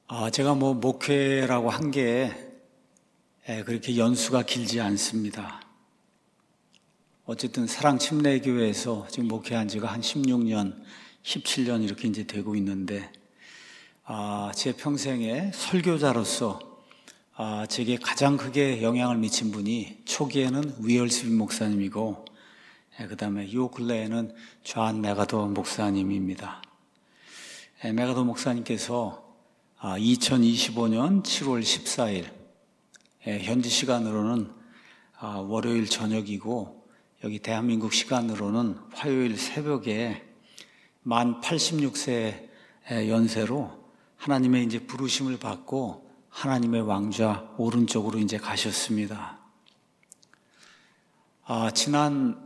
제가 목회라고 한 게 그렇게 연수가 길지 않습니다. 어쨌든 사랑침례교회에서 지금 목회한 지가 한 16년, 17년 이렇게 이제 되고 있는데, 제 평생에 설교자로서 제게 가장 크게 영향을 미친 분이 초기에는 위얼스비 목사님이고, 그 다음에 요 근래에는 존 메가더 목사님입니다. 메가더 목사님께서 2025년 7월 14일, 현지 시간으로는 월요일 저녁이고, 여기 대한민국 시간으로는 화요일 새벽에 만 86세 연세로 하나님의 이제 부르심을 받고 하나님의 왕좌 오른쪽으로 이제 가셨습니다. 지난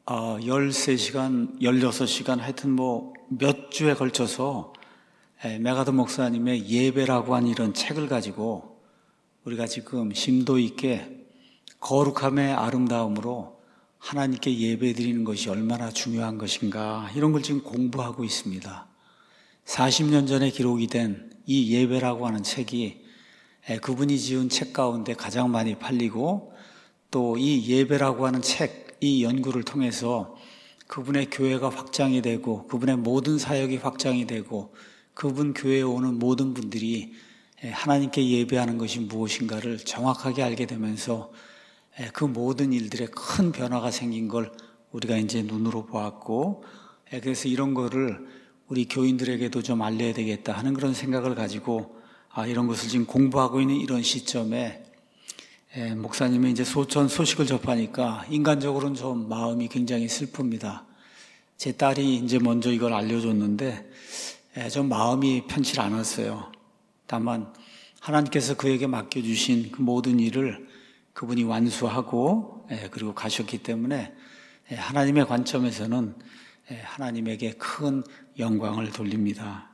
13시간, 16시간 하여튼 몇 주에 걸쳐서 메가더 목사님의 예배라고 하는 이런 책을 가지고 우리가 지금 심도 있게 거룩함의 아름다움으로 하나님께 예배드리는 것이 얼마나 중요한 것인가, 이런 걸 지금 공부하고 있습니다. 40년 전에 기록이 된 이 예배라고 하는 책이 그분이 지은 책 가운데 가장 많이 팔리고, 또 이 예배라고 하는 책, 이 연구를 통해서 그분의 교회가 확장이 되고 그분의 모든 사역이 확장이 되고 그분 교회에 오는 모든 분들이 하나님께 예배하는 것이 무엇인가를 정확하게 알게 되면서 그 모든 일들에 큰 변화가 생긴 걸 우리가 이제 눈으로 보았고, 그래서 이런 거를 우리 교인들에게도 좀 알려야 되겠다 하는 그런 생각을 가지고 이런 것을 지금 공부하고 있는 이런 시점에 목사님이 이제 소식을 접하니까 인간적으로는 좀 마음이 굉장히 슬픕니다. 제 딸이 이제 먼저 이걸 알려줬는데 좀 마음이 편치 않았어요. 다만 하나님께서 그에게 맡겨주신 그 모든 일을 그분이 완수하고 그리고 가셨기 때문에 하나님의 관점에서는 하나님에게 큰 영광을 돌립니다.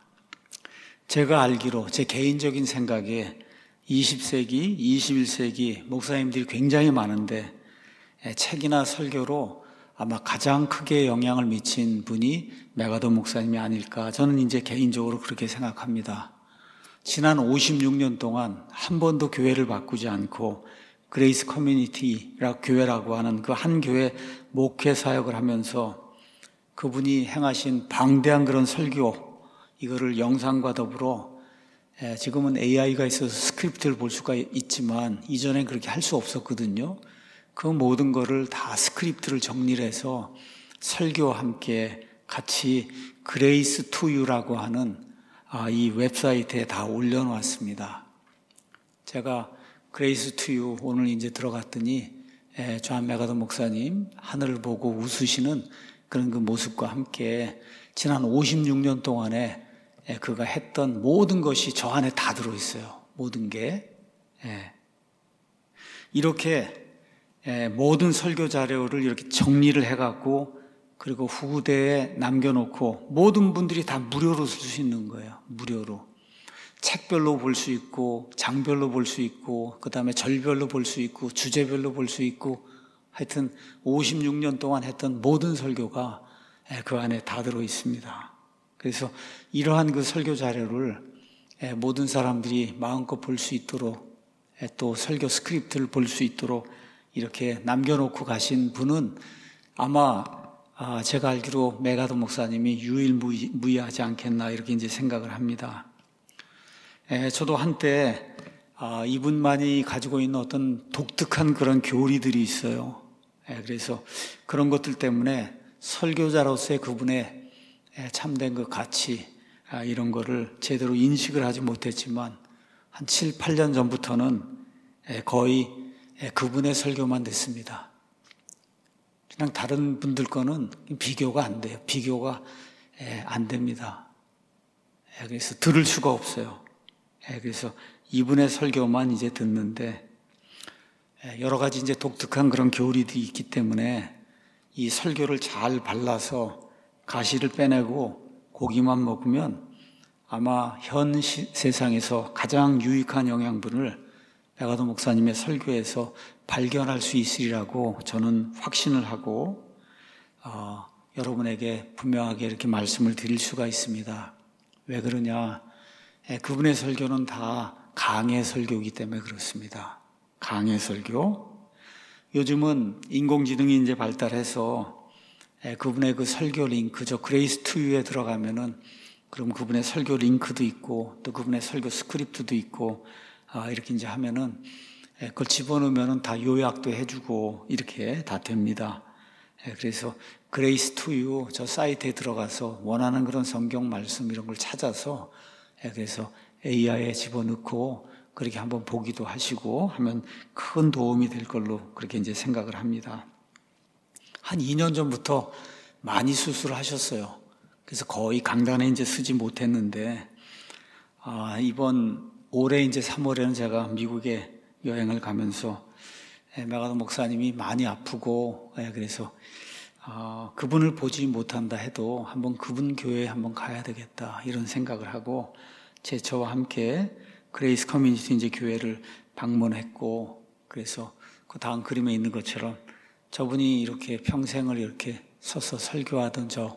제가 알기로 제 개인적인 생각에 20세기, 21세기 목사님들이 굉장히 많은데 책이나 설교로 아마 가장 크게 영향을 미친 분이 메가더 목사님이 아닐까, 저는 이제 개인적으로 그렇게 생각합니다. 지난 56년 동안 한 번도 교회를 바꾸지 않고 그레이스 커뮤니티라고 교회라고 하는 그 한 교회 목회 사역을 하면서 그분이 행하신 방대한 그런 설교, 이거를 영상과 더불어 지금은 AI가 있어서 스크립트를 볼 수가 있지만 이전엔 그렇게 할 수 없었거든요. 그 모든 거를 다 스크립트를 정리를 해서 설교와 함께 같이 그레이스 투 유라고 하는 이 웹사이트에 다 올려놓았습니다. 제가 그레이스 투 유 오늘 이제 들어갔더니 존 메가더 목사님 하늘을 보고 웃으시는 그런 그 모습과 함께 지난 56년 동안에 그가 했던 모든 것이 저 안에 다 들어있어요. 모든 게. 이렇게 모든 설교 자료를 이렇게 정리를 해갖고 그리고 후대에 남겨놓고 모든 분들이 다 무료로 쓸 수 있는 거예요. 무료로. 책별로 볼 수 있고 장별로 볼 수 있고 그 다음에 절별로 볼 수 있고 주제별로 볼 수 있고, 하여튼 56년 동안 했던 모든 설교가 그 안에 다 들어 있습니다. 그래서 이러한 그 설교 자료를 모든 사람들이 마음껏 볼 수 있도록, 또 설교 스크립트를 볼 수 있도록 이렇게 남겨놓고 가신 분은 아마 제가 알기로 메가더 목사님이 유일무이하지 않겠나, 이렇게 이제 생각을 합니다. 저도 한때 이분만이 가지고 있는 어떤 독특한 그런 교리들이 있어요. 그래서 그런 것들 때문에 설교자로서의 그분의 참된 그 가치, 이런 거를 제대로 인식을 하지 못했지만 한 7, 8년 전부터는 거의 그분의 설교만 듣습니다. 그냥 다른 분들 거는 비교가 안 돼요. 비교가 안 됩니다. 그래서 들을 수가 없어요. 그래서 이분의 설교만 이제 듣는데, 여러 가지 이제 독특한 그런 교리들이 있기 때문에 이 설교를 잘 발라서 가시를 빼내고 고기만 먹으면 아마 현 세상에서 가장 유익한 영양분을 메가더 목사님의 설교에서 발견할 수 있으리라고 저는 확신을 하고 여러분에게 분명하게 이렇게 말씀을 드릴 수가 있습니다. 왜 그러냐? 그분의 설교는 다 강해 설교이기 때문에 그렇습니다. 강해 설교. 요즘은 인공지능이 이제 발달해서 그분의 그 설교 링크, 저 그레이스 투유에 들어가면은 그럼 그분의 설교 링크도 있고 또 그분의 설교 스크립트도 있고 이렇게 이제 하면은 그걸 집어넣으면은 다 요약도 해주고 이렇게 다 됩니다. 그래서 그레이스 투유 저 사이트에 들어가서 원하는 그런 성경 말씀 이런 걸 찾아서 그래서 AI에 집어넣고 그렇게 한번 보기도 하시고 하면 큰 도움이 될 걸로 그렇게 이제 생각을 합니다. 한 2년 전부터 많이 수술을 하셨어요. 그래서 거의 강단에 이제 서지 못했는데, 이번 올해 이제 3월에는 제가 미국에 여행을 가면서 메가더 목사님이 많이 아프고, 그래서 그분을 보지 못한다 해도 한번 그분 교회에 한번 가야 되겠다 이런 생각을 하고 저와 함께 그레이스 커뮤니티 이제 교회를 방문했고, 그래서 그 다음 그림에 있는 것처럼 저분이 이렇게 평생을 이렇게 서서 설교하던 저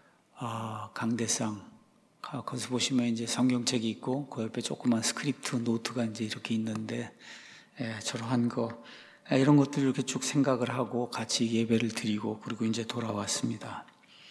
강대상, 거기서 보시면 이제 성경책이 있고 그 옆에 조그만 스크립트 노트가 이제 이렇게 있는데 저런 거 이런 것들 이렇게 쭉 생각을 하고 같이 예배를 드리고 그리고 이제 돌아왔습니다.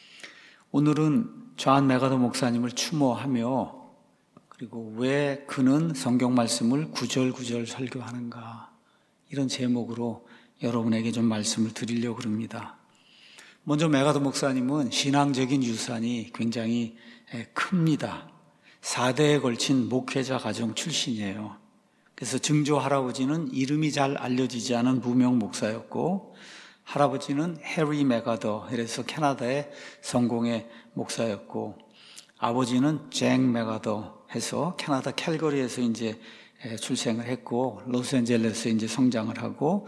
오늘은 존 메가더 목사님을 추모하며 그리고 왜 그는 성경 말씀을 구절구절 설교하는가 이런 제목으로 여러분에게 좀 말씀을 드리려고 합니다. 먼저 메가더 목사님은 신앙적인 유산이 굉장히 큽니다. 4대에 걸친 목회자 가정 출신이에요. 그래서 증조 할아버지는 이름이 잘 알려지지 않은 무명 목사였고 할아버지는 해리 메가더, 그래서 캐나다의 성공의 목사였고 아버지는 잭 메가더 해서 캐나다 캘거리에서 이제 출생을 했고 로스앤젤레스에 이제 성장을 하고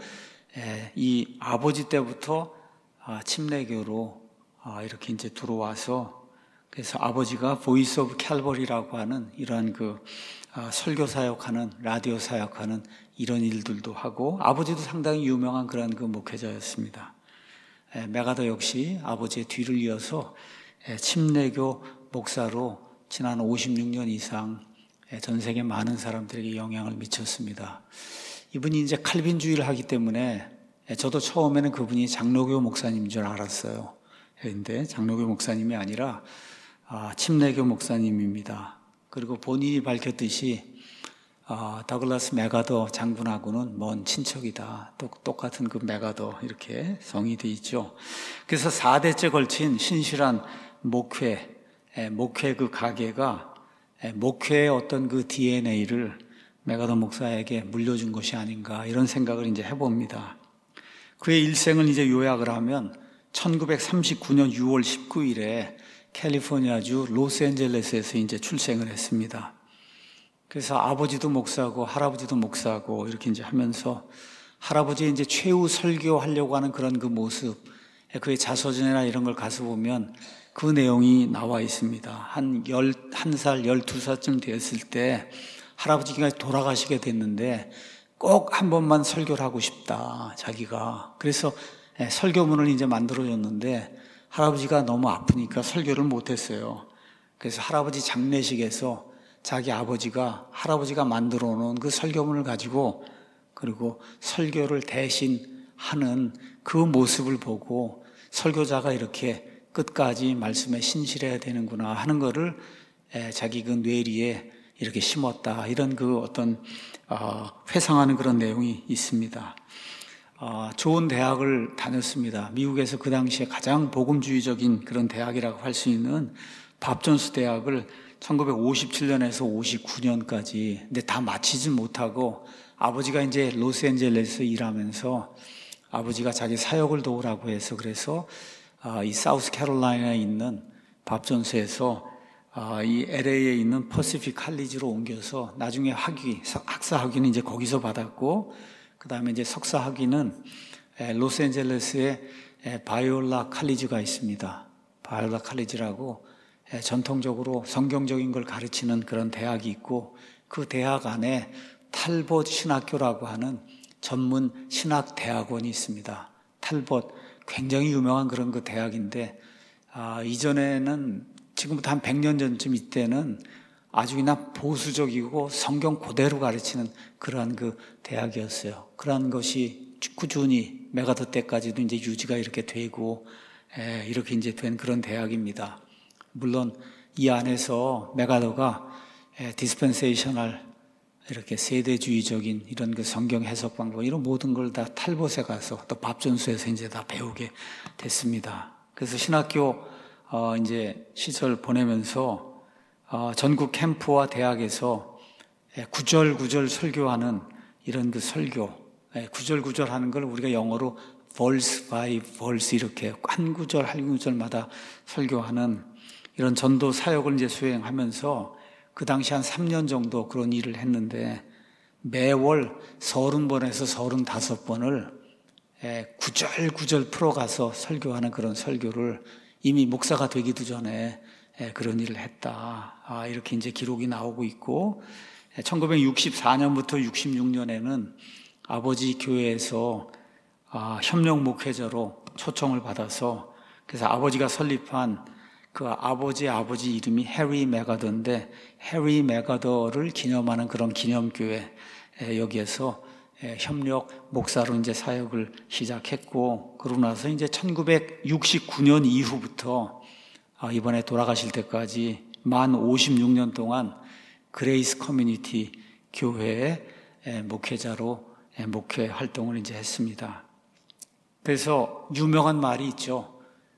이 아버지 때부터 침례교로 이렇게 이제 들어와서 그래서 아버지가 보이스 오브 캘버리라고 하는 이러한 그 설교 사역하는 라디오 사역하는 이런 일들도 하고 아버지도 상당히 유명한 그런 그 목회자였습니다. 메가더 역시 아버지의 뒤를 이어서 침례교 목사로 지난 56년 이상 전 세계 많은 사람들에게 영향을 미쳤습니다. 이분이 이제 칼빈주의를 하기 때문에 저도 처음에는 그분이 장로교 목사님인 줄 알았어요. 그런데 장로교 목사님이 아니라 침례교 목사님입니다. 그리고 본인이 밝혔듯이 더글라스 메가더 장군하고는 먼 친척이다. 똑같은 그 메가더 이렇게 성이 돼 있죠. 그래서 4대째 걸친 신실한 목회 그 가계가 목회의 어떤 그 DNA를 메가더 목사에게 물려준 것이 아닌가 이런 생각을 이제 해봅니다. 그의 일생을 이제 요약을 하면 1939년 6월 19일에 캘리포니아주 로스앤젤레스에서 이제 출생을 했습니다. 그래서 아버지도 목사고 할아버지도 목사고 이렇게 이제 하면서 할아버지의 이제 최후 설교하려고 하는 그런 그 모습, 그의 자서전이나 이런 걸 가서 보면 그 내용이 나와 있습니다. 한 11살, 12살쯤 되었을 때 할아버지가 돌아가시게 됐는데 꼭 한 번만 설교를 하고 싶다, 자기가. 그래서 설교문을 이제 만들어줬는데 할아버지가 너무 아프니까 설교를 못했어요. 그래서 할아버지 장례식에서 자기 아버지가 할아버지가 만들어 놓은 그 설교문을 가지고 그리고 설교를 대신 하는 그 모습을 보고 설교자가 이렇게 끝까지 말씀에 신실해야 되는구나 하는 거를 자기 그 뇌리에 이렇게 심었다. 이런 그 어떤 회상하는 그런 내용이 있습니다. 좋은 대학을 다녔습니다. 미국에서 그 당시에 가장 복음주의적인 그런 대학이라고 할 수 있는 밥존스 대학을 1957년에서 59년까지 근데 다 마치진 못하고 아버지가 이제 로스앤젤레스에서 일하면서 아버지가 자기 사역을 도우라고 해서 그래서 이 사우스캐롤라이나에 있는 밥존스에서 이 LA에 있는 퍼시픽 칼리지로 옮겨서 나중에 학사 학위는 이제 거기서 받았고 그 다음에 이제 석사 학위는 로스앤젤레스에 바이올라 칼리지가 있습니다. 바이올라 칼리지라고 전통적으로 성경적인 걸 가르치는 그런 대학이 있고 그 대학 안에 탈봇 신학교라고 하는 전문 신학 대학원이 있습니다. 탈봇 굉장히 유명한 그런 그 대학인데 이전에는 지금부터 한 100년 전쯤 이때는 아주 그냥 보수적이고 성경 그대로 가르치는 그러한 그 대학이었어요. 그러한 것이 꾸준히 메가더 때까지도 이제 유지가 이렇게 되고, 이렇게 이제 된 그런 대학입니다. 물론 이 안에서 메가더가 디스펜세이셔널 이렇게 세대주의적인 이런 그 성경 해석 방법 이런 모든 걸 다 탈봇에 가서 또 밥전수에서 이제 다 배우게 됐습니다. 그래서 신학교 이제 시절 보내면서 전국 캠프와 대학에서 구절구절 설교하는 이런 그 설교, 구절구절 하는 걸 우리가 영어로 verse by verse 이렇게 한 구절 한 구절마다 설교하는 이런 전도 사역을 이제 수행하면서 그 당시 한 3년 정도 그런 일을 했는데 매월 30번에서 35번을 구절구절 풀어가서 설교하는 그런 설교를 이미 목사가 되기도 전에 그런 일을 했다. 이렇게 이제 기록이 나오고 있고 1964년부터 66년에는 아버지 교회에서 협력 목회자로 초청을 받아서 그래서 아버지가 설립한 그 아버지 이름이 해리 메가더인데 해리 메가더를 기념하는 그런 기념교회 여기에서 협력 목사로 이제 사역을 시작했고 그러고 나서 이제 1969년 이후부터 이번에 돌아가실 때까지 만 56년 동안 그레이스 커뮤니티 교회의 목회자로 목회 활동을 이제 했습니다. 그래서 유명한 말이 있죠.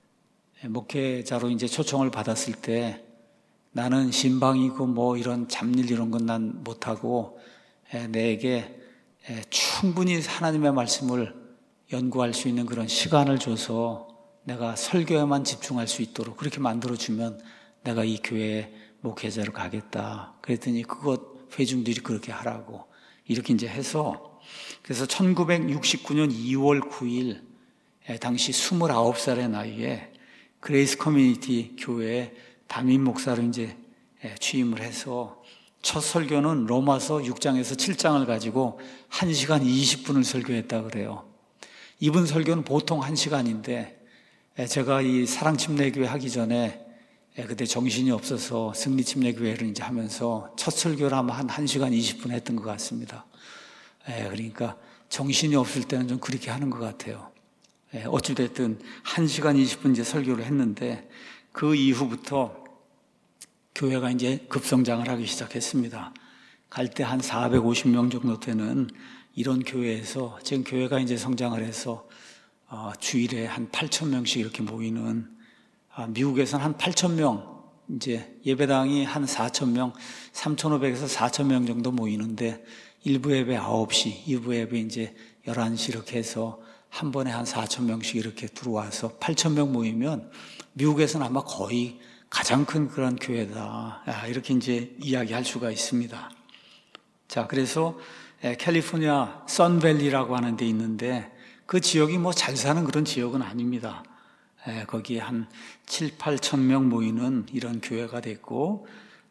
목회자로 이제 초청을 받았을 때 나는 신방이고 뭐 이런 잡일 이런 건 난 못하고 내게 충분히 하나님의 말씀을 연구할 수 있는 그런 시간을 줘서 내가 설교에만 집중할 수 있도록 그렇게 만들어주면 내가 이 교회에 목회자로 가겠다. 그랬더니 그것 회중들이 그렇게 하라고 이렇게 이제 해서 그래서 1969년 2월 9일 당시 29살의 나이에 그레이스 커뮤니티 교회에 담임 목사로 이제 취임을 해서 첫 설교는 로마서 6장에서 7장을 가지고 1시간 20분을 설교했다 그래요. 이분 설교는 보통 1시간인데 제가 이 사랑침례교회 하기 전에 그때 정신이 없어서 승리침례교회를 이제 하면서 첫 설교를 아마 한 1시간 20분 했던 것 같습니다. 그러니까 정신이 없을 때는 좀 그렇게 하는 것 같아요. 어찌됐든 1시간 20분 이제 설교를 했는데 그 이후부터 교회가 이제 급성장을 하기 시작했습니다. 갈 때 한 450명 정도 되는 이런 교회에서 지금 교회가 이제 성장을 해서 주일에 한 8,000명씩 이렇게 모이는 미국에서는 한 8,000명 이제 예배당이 한 4,000명, 3,500에서 4,000명 정도 모이는데 1부 예배 9시, 2부 예배 이제 11시 이렇게 해서 한 번에 한 4,000명씩 이렇게 들어와서 8,000명 모이면 미국에서는 아마 거의 가장 큰 그런 교회다. 이렇게 이제 이야기할 수가 있습니다. 자, 그래서 캘리포니아 선밸리라고 하는 데 있는데 그 지역이 뭐 잘 사는 그런 지역은 아닙니다. 거기에 한 7, 8천 명 모이는 이런 교회가 됐고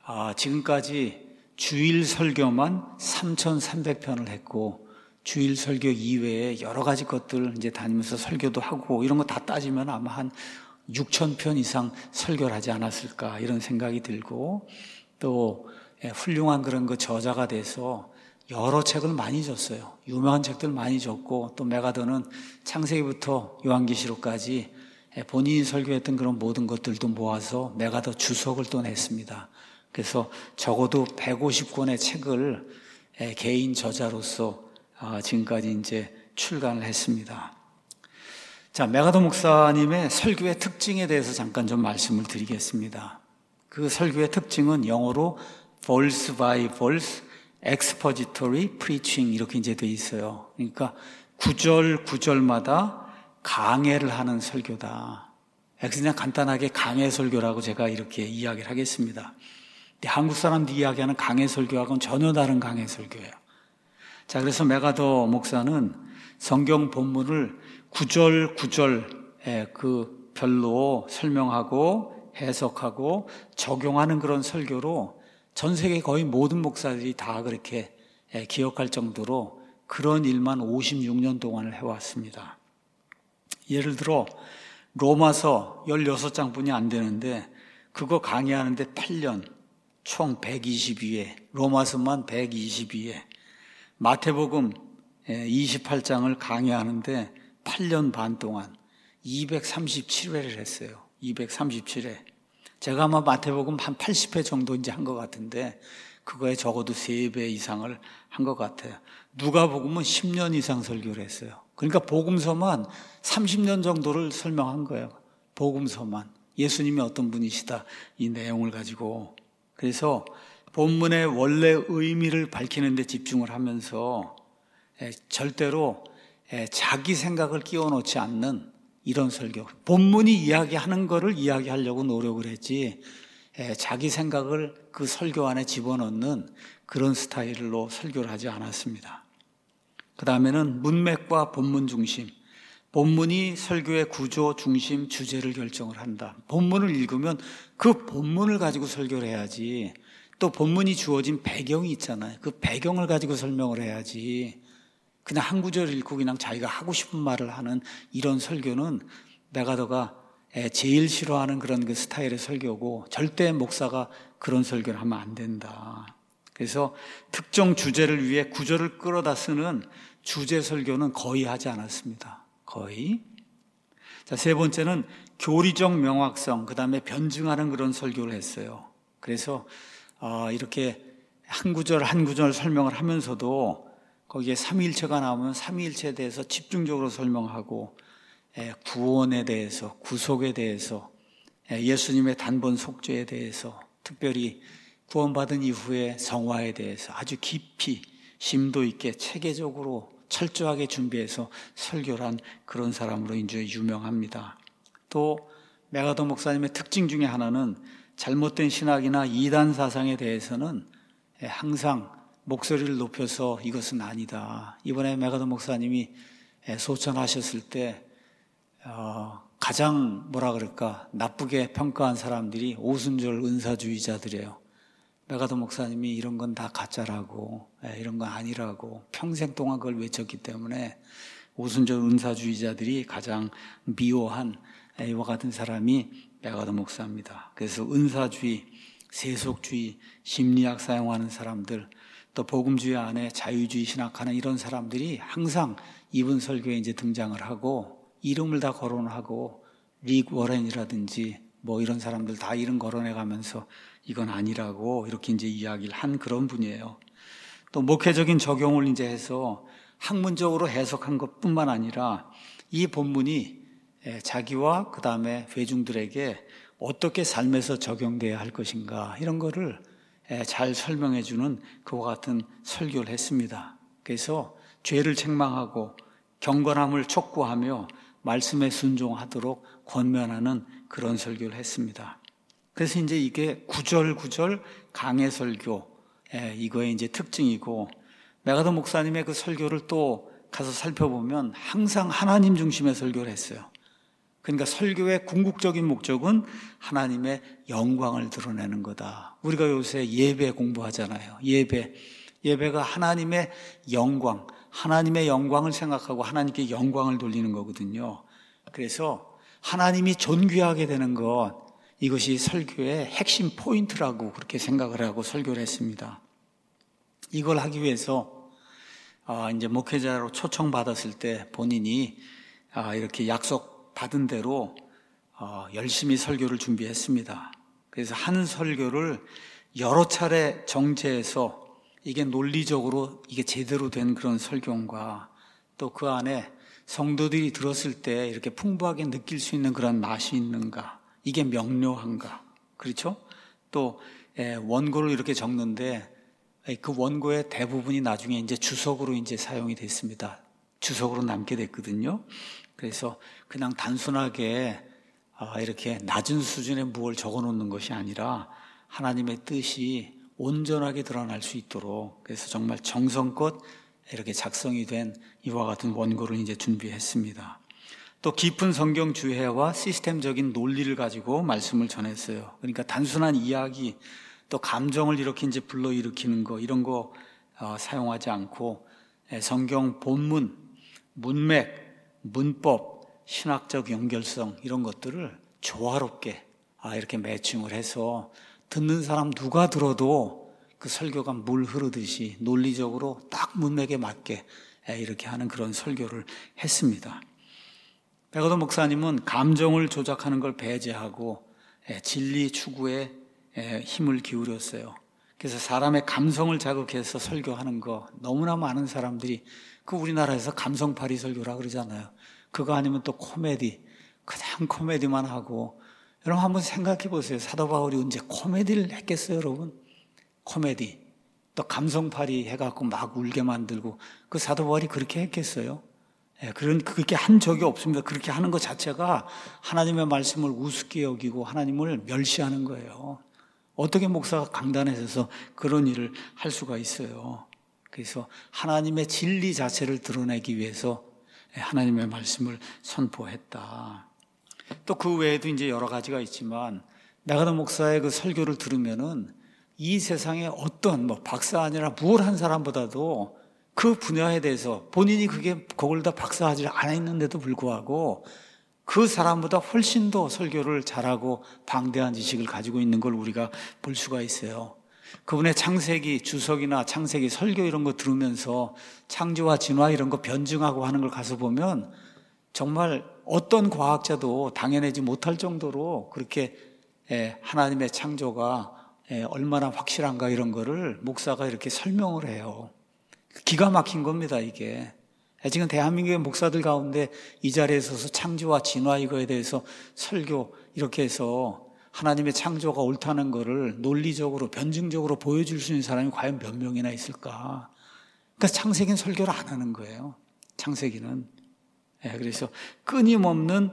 지금까지 주일 설교만 3,300편을 했고 주일 설교 이외에 여러 가지 것들 이제 다니면서 설교도 하고 이런 거 다 따지면 아마 한 6,000편 이상 설교를 하지 않았을까 이런 생각이 들고 또 훌륭한 그런 그 저자가 돼서 여러 책을 많이 줬어요. 유명한 책들 많이 줬고 또 메가더는 창세기부터 요한계시록까지 본인이 설교했던 그런 모든 것들도 모아서 메가더 주석을 또 냈습니다. 그래서 적어도 150권의 책을 개인 저자로서 지금까지 이제 출간을 했습니다. 자, 메가더 목사님의 설교의 특징에 대해서 잠깐 좀 말씀을 드리겠습니다. 그 설교의 특징은 영어로 verse by verse, expository preaching 이렇게 이제 돼 있어요. 그러니까 구절 구절마다 강해를 하는 설교다. 그냥 간단하게 강해 설교라고 제가 이렇게 이야기를 하겠습니다. 근데 한국 사람들이 이야기하는 강해 설교하고는 전혀 다른 강해 설교예요. 자, 그래서 메가더 목사는 성경 본문을 구절 구절 그 별로 설명하고 해석하고 적용하는 그런 설교로 전 세계 거의 모든 목사들이 다 그렇게 기억할 정도로 그런 일만 56년 동안을 해왔습니다. 예를 들어 로마서 16장뿐이 안 되는데 그거 강의하는데 8년, 총 122회, 로마서만 122회, 마태복음 28장을 강의하는데 8년 반 동안 237회를 했어요. 237회. 제가 아마 마태복음 한 80회 정도 이제 한 것 같은데 그거에 적어도 3배 이상을 한 것 같아요. 누가복음은 10년 이상 설교를 했어요. 그러니까 복음서만 30년 정도를 설명한 거예요. 복음서만. 예수님이 어떤 분이시다 이 내용을 가지고. 그래서 본문의 원래 의미를 밝히는 데 집중을 하면서 절대로 자기 생각을 끼워 넣지 않는 이런 설교. 본문이 이야기하는 거를 이야기하려고 노력을 했지 자기 생각을 그 설교 안에 집어넣는 그런 스타일로 설교를 하지 않았습니다. 그 다음에는 문맥과 본문 중심. 본문이 설교의 구조, 중심, 주제를 결정을 한다. 본문을 읽으면 그 본문을 가지고 설교를 해야지. 또 본문이 주어진 배경이 있잖아요. 그 배경을 가지고 설명을 해야지. 그냥 한 구절 읽고 그냥 자기가 하고 싶은 말을 하는 이런 설교는 메가더가 제일 싫어하는 그런 그 스타일의 설교고 절대 목사가 그런 설교를 하면 안 된다. 그래서 특정 주제를 위해 구절을 끌어다 쓰는 주제 설교는 거의 하지 않았습니다. 거의. 자, 세 번째는 교리적 명확성, 그 다음에 변증하는 그런 설교를 했어요. 그래서 이렇게 한 구절 한 구절 설명을 하면서도 거기에 삼위일체가 나오면 삼위일체에 대해서 집중적으로 설명하고 구원에 대해서, 구속에 대해서, 예수님의 단번 속죄에 대해서, 특별히 구원받은 이후의 성화에 대해서 아주 깊이 심도 있게 체계적으로 철저하게 준비해서 설교를 한 그런 사람으로 이제 유명합니다. 또 메가더 목사님의 특징 중에 하나는 잘못된 신학이나 이단 사상에 대해서는 항상 목소리를 높여서 이것은 아니다. 이번에 메가더 목사님이 소천하셨을 때 가장 나쁘게 평가한 사람들이 오순절 은사주의자들이에요. 메가더 목사님이 이런 건 다 가짜라고, 이런 건 아니라고 평생 동안 그걸 외쳤기 때문에 오순절 은사주의자들이 가장 미워한 이와 같은 사람이 메가더 목사입니다. 그래서 은사주의, 세속주의, 심리학 사용하는 사람들, 또 복음주의 안에 자유주의 신학하는 이런 사람들이 항상 이분 설교에 이제 등장을 하고 이름을 다 거론하고 릭 워렌이라든지 뭐 이런 사람들 다 이름 거론해 가면서 이건 아니라고 이렇게 이제 이야기를 한 그런 분이에요. 또 목회적인 적용을 이제 해서 학문적으로 해석한 것뿐만 아니라 이 본문이 자기와 그 다음에 회중들에게 어떻게 삶에서 적용돼야 할 것인가 이런 거를 잘 설명해 주는 그와 같은 설교를 했습니다. 그래서 죄를 책망하고 경건함을 촉구하며 말씀에 순종하도록 권면하는 그런 설교를 했습니다. 그래서 이제 이게 구절구절 강해 설교, 이거의 이제 특징이고, 메가더 목사님의 그 설교를 또 가서 살펴보면 항상 하나님 중심의 설교를 했어요. 그러니까 설교의 궁극적인 목적은 하나님의 영광을 드러내는 거다. 우리가 요새 예배 공부하잖아요. 예배가 하나님의 영광, 하나님의 영광을 생각하고 하나님께 영광을 돌리는 거거든요. 그래서 하나님이 존귀하게 되는 것, 이것이 설교의 핵심 포인트라고 그렇게 생각을 하고 설교를 했습니다. 이걸 하기 위해서 이제 목회자로 초청받았을 때 본인이 이렇게 약속 받은 대로 열심히 설교를 준비했습니다. 그래서 한 설교를 여러 차례 정제해서 이게 논리적으로 이게 제대로 된 그런 설교인가, 또 그 안에 성도들이 들었을 때 이렇게 풍부하게 느낄 수 있는 그런 맛이 있는가, 이게 명료한가, 그렇죠? 또 원고를 이렇게 적는데 그 원고의 대부분이 나중에 이제 주석으로 이제 사용이 됐습니다. 주석으로 남게 됐거든요. 그래서 그냥 단순하게 이렇게 낮은 수준의 무엇을 적어 놓는 것이 아니라 하나님의 뜻이 온전하게 드러날 수 있도록, 그래서 정말 정성껏 이렇게 작성이 된 이와 같은 원고를 이제 준비했습니다. 또 깊은 성경 주해와 시스템적인 논리를 가지고 말씀을 전했어요. 그러니까 단순한 이야기, 또 감정을 이렇게 이제 불러일으키는 거, 이런 거 사용하지 않고 성경 본문, 문맥, 문법, 신학적 연결성 이런 것들을 조화롭게 이렇게 매칭을 해서 듣는 사람 누가 들어도 그 설교가 물 흐르듯이 논리적으로 딱 문맥에 맞게 이렇게 하는 그런 설교를 했습니다. 백어도 목사님은 감정을 조작하는 걸 배제하고 진리 추구에 힘을 기울였어요. 그래서 사람의 감성을 자극해서 설교하는 거 너무나 많은 사람들이 그 우리나라에서 감성파리 설교라 그러잖아요. 그거 아니면 또 코미디, 그냥 코미디만 하고. 여러분 한번 생각해 보세요. 사도 바울이 언제 코미디를 했겠어요, 여러분? 코미디. 또 감성파리 해갖고 막 울게 만들고 그 사도 바울이 그렇게 했겠어요? 그렇게 한 적이 없습니다. 그렇게 하는 것 자체가 하나님의 말씀을 우습게 여기고 하나님을 멸시하는 거예요. 어떻게 목사가 강단에 서서 그런 일을 할 수가 있어요? 그래서 하나님의 진리 자체를 드러내기 위해서 하나님의 말씀을 선포했다. 또 그 외에도 이제 여러 가지가 있지만 메가더 목사의 그 설교를 들으면은 이 세상에 어떤 박사 아니라 뭘 한 사람보다도 그 분야에 대해서 본인이 그걸 다 박사하지 않았는데도 불구하고 그 사람보다 훨씬 더 설교를 잘하고 방대한 지식을 가지고 있는 걸 우리가 볼 수가 있어요. 그분의 창세기 주석이나 창세기 설교 이런 거 들으면서 창조와 진화 이런 거 변증하고 하는 걸 가서 보면 정말 어떤 과학자도 당해내지 못할 정도로 그렇게 하나님의 창조가 얼마나 확실한가 이런 거를 목사가 이렇게 설명을 해요. 기가 막힌 겁니다, 이게. 지금 대한민국의 목사들 가운데 이 자리에 서서 창조와 진화 이거에 대해서 설교 이렇게 해서 하나님의 창조가 옳다는 거를 논리적으로 변증적으로 보여줄 수 있는 사람이 과연 몇 명이나 있을까? 그러니까 창세기는 설교를 안 하는 거예요. 창세기는. 그래서 끊임없는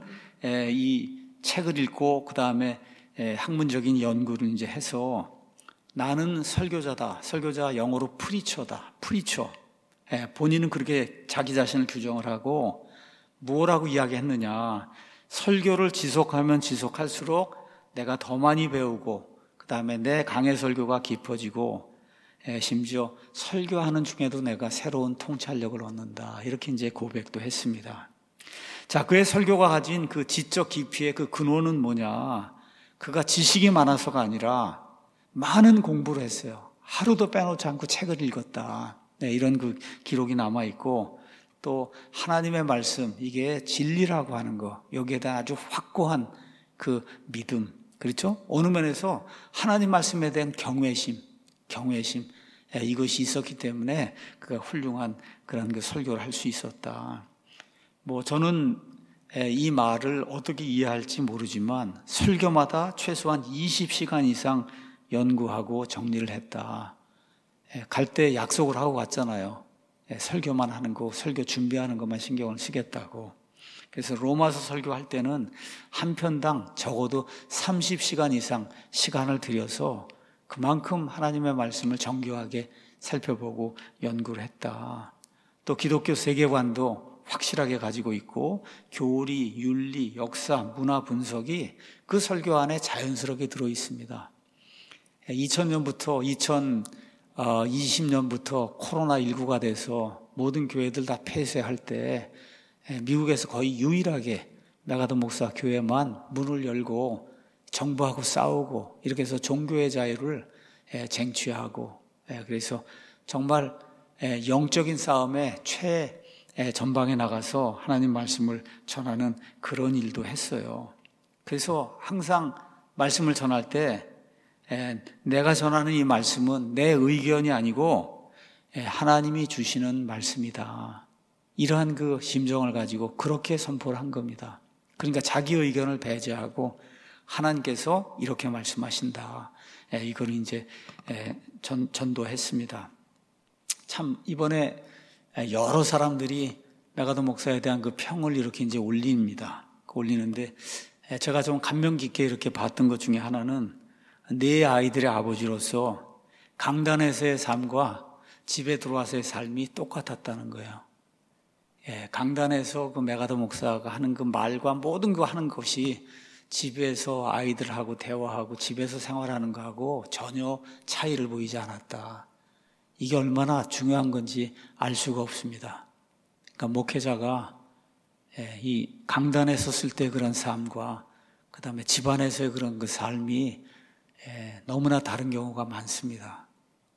이 책을 읽고 그 다음에 학문적인 연구를 이제 해서 나는 설교자다. 설교자 영어로 프리처다. 프리처. 본인은 그렇게 자기 자신을 규정을 하고 뭐라고 이야기했느냐. 설교를 지속하면 지속할수록 내가 더 많이 배우고 그 다음에 내 강해 설교가 깊어지고 심지어 설교하는 중에도 내가 새로운 통찰력을 얻는다. 이렇게 이제 고백도 했습니다. 자, 그의 설교가 가진 그 지적 깊이의 그 근원은 뭐냐. 그가 지식이 많아서가 아니라 많은 공부를 했어요. 하루도 빼놓지 않고 책을 읽었다. 이런 그 기록이 남아있고 또 하나님의 말씀, 이게 진리라고 하는 거, 여기에 대한 아주 확고한 그 믿음, 그렇죠? 어느 면에서 하나님 말씀에 대한 경외심 이것이 있었기 때문에 그가 훌륭한 그런 그 설교를 할 수 있었다. 저는 이 말을 어떻게 이해할지 모르지만 설교마다 최소한 20시간 이상 연구하고 정리를 했다. 갈 때 약속을 하고 갔잖아요. 설교만 하는 거, 설교 준비하는 것만 신경을 쓰겠다고. 그래서 로마서 설교할 때는 한 편당 적어도 30시간 이상 시간을 들여서 그만큼 하나님의 말씀을 정교하게 살펴보고 연구를 했다. 또 기독교 세계관도 확실하게 가지고 있고 교리, 윤리, 역사, 문화 분석이 그 설교 안에 자연스럽게 들어 있습니다. 2000년부터 2020년부터 코로나19가 돼서 모든 교회들 다 폐쇄할 때 미국에서 거의 유일하게 메가더 목사 교회만 문을 열고 정부하고 싸우고 이렇게 해서 종교의 자유를 쟁취하고 그래서 정말 영적인 싸움에 전방에 나가서 하나님 말씀을 전하는 그런 일도 했어요. 그래서 항상 말씀을 전할 때 내가 전하는 이 말씀은 내 의견이 아니고 하나님이 주시는 말씀이다. 이러한 그 심정을 가지고 그렇게 선포를 한 겁니다. 그러니까 자기 의견을 배제하고 하나님께서 이렇게 말씀하신다. 이걸 이제 전도했습니다. 참 이번에 여러 사람들이 메가더 목사에 대한 그 평을 이렇게 이제 올리는데 제가 좀 감명 깊게 이렇게 봤던 것 중에 하나는 네 아이들의 아버지로서 강단에서의 삶과 집에 들어와서의 삶이 똑같았다는 거예요. 강단에서 그 메가더 목사가 하는 그 말과 모든 거 하는 것이 집에서 아이들하고 대화하고 집에서 생활하는 거하고 전혀 차이를 보이지 않았다. 이게 얼마나 중요한 건지 알 수가 없습니다. 그러니까 목회자가 이 강단에 섰을 때 그런 삶과 그 다음에 집안에서의 그런 그 삶이 너무나 다른 경우가 많습니다.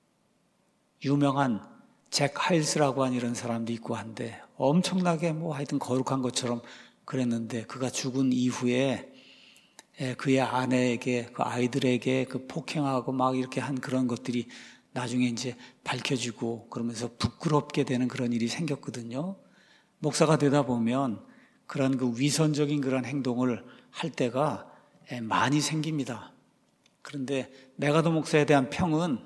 유명한 잭 하일스라고 하는 이런 사람도 있고 한데 엄청나게 하여튼 거룩한 것처럼 그랬는데 그가 죽은 이후에 그의 아내에게 그 아이들에게 그 폭행하고 막 이렇게 한 그런 것들이 나중에 이제 밝혀지고 그러면서 부끄럽게 되는 그런 일이 생겼거든요. 목사가 되다 보면 그런 그 위선적인 그런 행동을 할 때가 많이 생깁니다. 그런데 메가더 목사에 대한 평은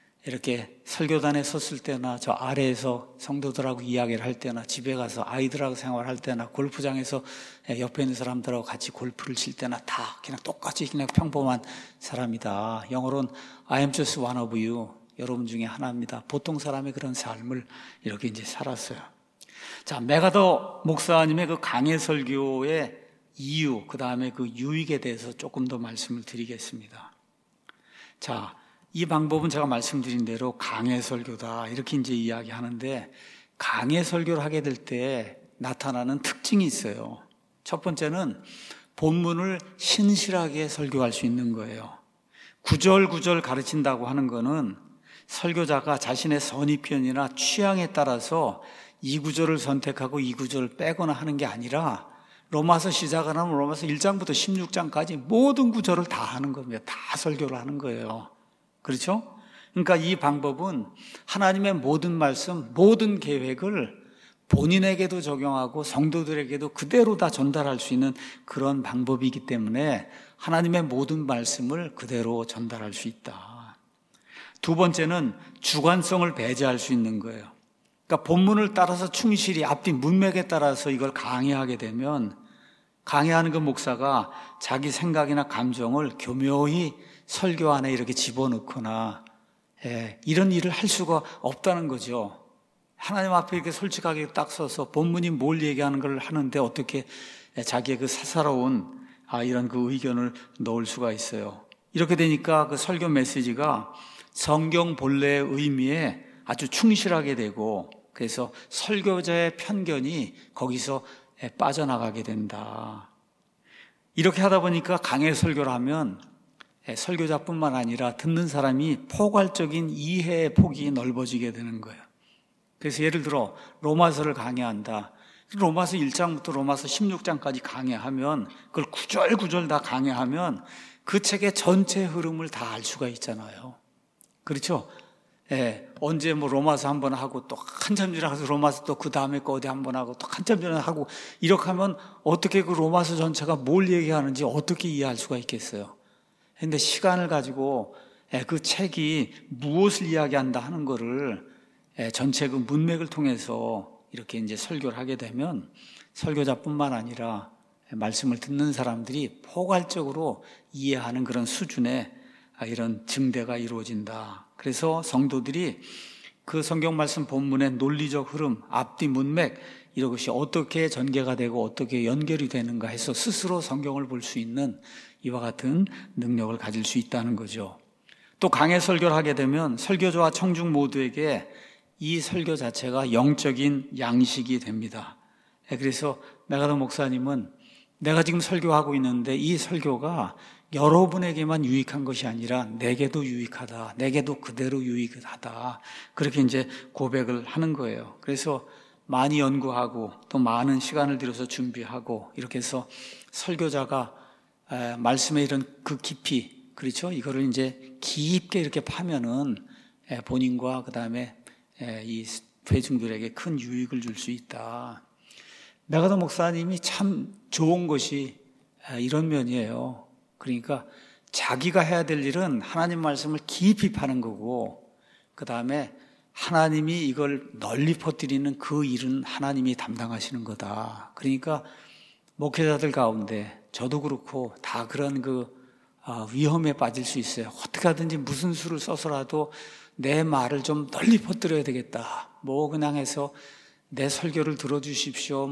이렇게 설교단에 섰을 때나 저 아래에서 성도들하고 이야기를 할 때나 집에 가서 아이들하고 생활할 때나 골프장에서 옆에 있는 사람들하고 같이 골프를 칠 때나 다 그냥 똑같이 그냥 평범한 사람이다. 영어로는 I am just one of you. 여러분 중에 하나입니다. 보통 사람의 그런 삶을 이렇게 이제 살았어요. 자, 메가더 목사님의 그 강해 설교의 이유, 그 다음에 그 유익에 대해서 조금 더 말씀을 드리겠습니다. 자, 이 방법은 제가 말씀드린 대로 강해 설교다 이렇게 이제 이야기하는데 강해 설교를 하게 될 때 나타나는 특징이 있어요. 첫 번째는 본문을 신실하게 설교할 수 있는 거예요. 구절구절 가르친다고 하는 거는 설교자가 자신의 선입견이나 취향에 따라서 이 구절을 선택하고 이 구절을 빼거나 하는 게 아니라 로마서 시작을 하면 로마서 1장부터 16장까지 모든 구절을 다 하는 겁니다. 다 설교를 하는 거예요. 그렇죠? 그러니까 이 방법은 하나님의 모든 말씀, 모든 계획을 본인에게도 적용하고 성도들에게도 그대로 다 전달할 수 있는 그런 방법이기 때문에 하나님의 모든 말씀을 그대로 전달할 수 있다. 두 번째는 주관성을 배제할 수 있는 거예요. 그러니까 본문을 따라서 충실히 앞뒤 문맥에 따라서 이걸 강의하게 되면 강의하는 그 목사가 자기 생각이나 감정을 교묘히 설교 안에 이렇게 집어넣거나 이런 일을 할 수가 없다는 거죠. 하나님 앞에 이렇게 솔직하게 딱 서서 본문이 뭘 얘기하는 걸 하는데 어떻게 자기의 그 사사로운 이런 그 의견을 넣을 수가 있어요. 이렇게 되니까 그 설교 메시지가 성경 본래의 의미에 아주 충실하게 되고 그래서 설교자의 편견이 거기서 빠져나가게 된다. 이렇게 하다 보니까 강해 설교를 하면 설교자뿐만 아니라 듣는 사람이 포괄적인 이해의 폭이 넓어지게 되는 거예요. 그래서 예를 들어 로마서를 강의한다. 로마서 1장부터 로마서 16장까지 강의하면 그걸 구절구절 다 강의하면 그 책의 전체 흐름을 다 알 수가 있잖아요. 그렇죠? 언제 로마서 한번 하고 또 한참 지나가서 로마서 또 그 다음에 거 어디 한번 하고 또 한참 지나서 하고 이렇게 하면 어떻게 그 로마서 전체가 뭘 얘기하는지 어떻게 이해할 수가 있겠어요? 근데 시간을 가지고 그 책이 무엇을 이야기한다 하는 거를 전체 그 문맥을 통해서 이렇게 이제 설교를 하게 되면 설교자뿐만 아니라 말씀을 듣는 사람들이 포괄적으로 이해하는 그런 수준의 이런 증대가 이루어진다. 그래서 성도들이 그 성경 말씀 본문의 논리적 흐름, 앞뒤 문맥 이것이 어떻게 전개가 되고 어떻게 연결이 되는가 해서 스스로 성경을 볼 수 있는 이와 같은 능력을 가질 수 있다는 거죠. 또 강해 설교를 하게 되면 설교자와 청중 모두에게 이 설교 자체가 영적인 양식이 됩니다. 그래서 메가더 목사님은 내가 지금 설교하고 있는데 이 설교가 여러분에게만 유익한 것이 아니라 내게도 유익하다. 내게도 그대로 유익하다. 그렇게 이제 고백을 하는 거예요. 그래서 많이 연구하고 또 많은 시간을 들여서 준비하고 이렇게 해서 설교자가 말씀의 이런 그 깊이, 그렇죠? 이거를 이제 깊게 이렇게 파면은 본인과 그 다음에 이 회중들에게 큰 유익을 줄 수 있다. 메가더 목사님이 참 좋은 것이 이런 면이에요. 그러니까 자기가 해야 될 일은 하나님 말씀을 깊이 파는 거고 그 다음에 하나님이 이걸 널리 퍼뜨리는 그 일은 하나님이 담당하시는 거다. 그러니까 목회자들 가운데 저도 그렇고 다 그런 위험에 빠질 수 있어요. 어떻게 하든지 무슨 수를 써서라도 내 말을 좀 널리 퍼뜨려야 되겠다. 그냥 해서 내 설교를 들어주십시오.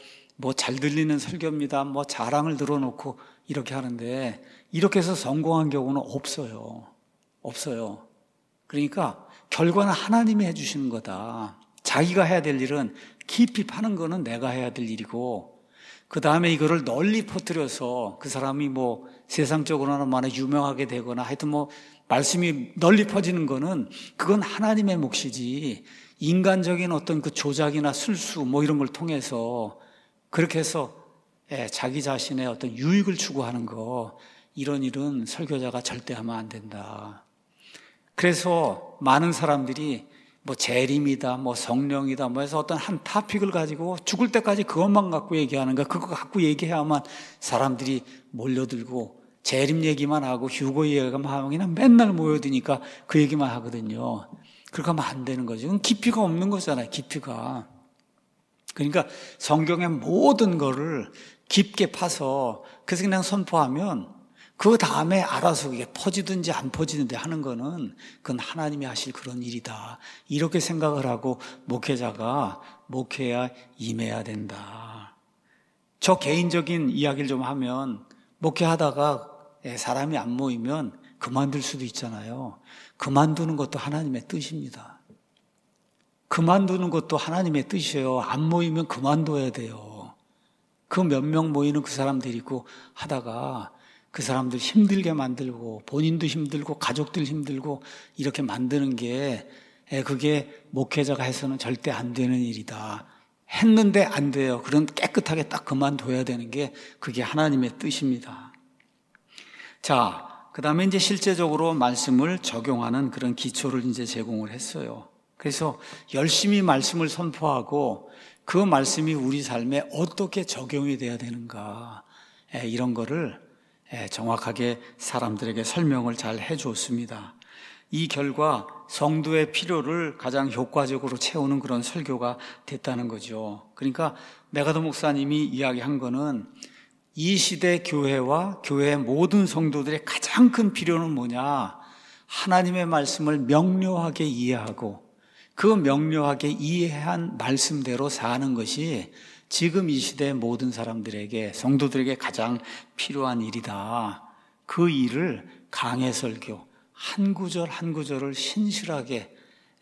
잘 들리는 설교입니다. 자랑을 들어놓고 이렇게 하는데 이렇게 해서 성공한 경우는 없어요. 없어요. 그러니까 결과는 하나님이 해주시는 거다. 자기가 해야 될 일은 깊이 파는 거는 내가 해야 될 일이고 그 다음에 이거를 널리 퍼뜨려서 그 사람이 뭐 세상적으로나 많이 유명하게 되거나 하여튼 뭐 말씀이 널리 퍼지는 거는 그건 하나님의 몫이지 인간적인 어떤 그 조작이나 술수 뭐 이런 걸 통해서 그렇게 해서 자기 자신의 어떤 유익을 추구하는 거 이런 일은 설교자가 절대 하면 안 된다. 그래서 많은 사람들이 뭐 재림이다, 뭐 성령이다, 뭐 해서 어떤 한 토픽을 가지고 죽을 때까지 그것만 갖고 얘기하는 거야. 그거 갖고 얘기해야만 사람들이 몰려들고 재림 얘기만 하고 휴거 얘기만 하면 그냥 맨날 모여드니까 그 얘기만 하거든요. 그렇게 하면 안 되는 거죠. 그건 깊이가 없는 거잖아요, 깊이가. 그러니까 성경의 모든 거를 깊게 파서 그래서 그냥 선포하면 그 다음에 알아서 그게 퍼지든지 안 퍼지든지 하는 거는 그건 하나님이 하실 그런 일이다. 이렇게 생각을 하고 목회자가 목회에 임해야 된다. 저 개인적인 이야기를 좀 하면 목회하다가 사람이 안 모이면 그만둘 수도 있잖아요. 그만두는 것도 하나님의 뜻입니다. 그만두는 것도 하나님의 뜻이에요. 안 모이면 그만둬야 돼요. 그 몇 명 모이는 그 사람들 있고 하다가 그 사람들 힘들게 만들고 본인도 힘들고 가족들 힘들고 이렇게 만드는 게 그게 목회자가 해서는 절대 안 되는 일이다. 했는데 안 돼요. 그런 깨끗하게 딱 그만둬야 되는 게 그게 하나님의 뜻입니다. 자, 그 다음에 이제 실제적으로 말씀을 적용하는 그런 기초를 이제 제공을 했어요. 그래서 열심히 말씀을 선포하고 그 말씀이 우리 삶에 어떻게 적용이 돼야 되는가 이런 거를 정확하게 사람들에게 설명을 잘 해줬습니다. 이 결과 성도의 필요를 가장 효과적으로 채우는 그런 설교가 됐다는 거죠. 그러니까 메가더 목사님이 이야기한 거는 이 시대 교회와 교회의 모든 성도들의 가장 큰 필요는 뭐냐? 하나님의 말씀을 명료하게 이해하고 그 명료하게 이해한 말씀대로 사는 것이 지금 이 시대의 모든 사람들에게, 성도들에게 가장 필요한 일이다. 그 일을 강해 설교, 한 구절 한 구절을 신실하게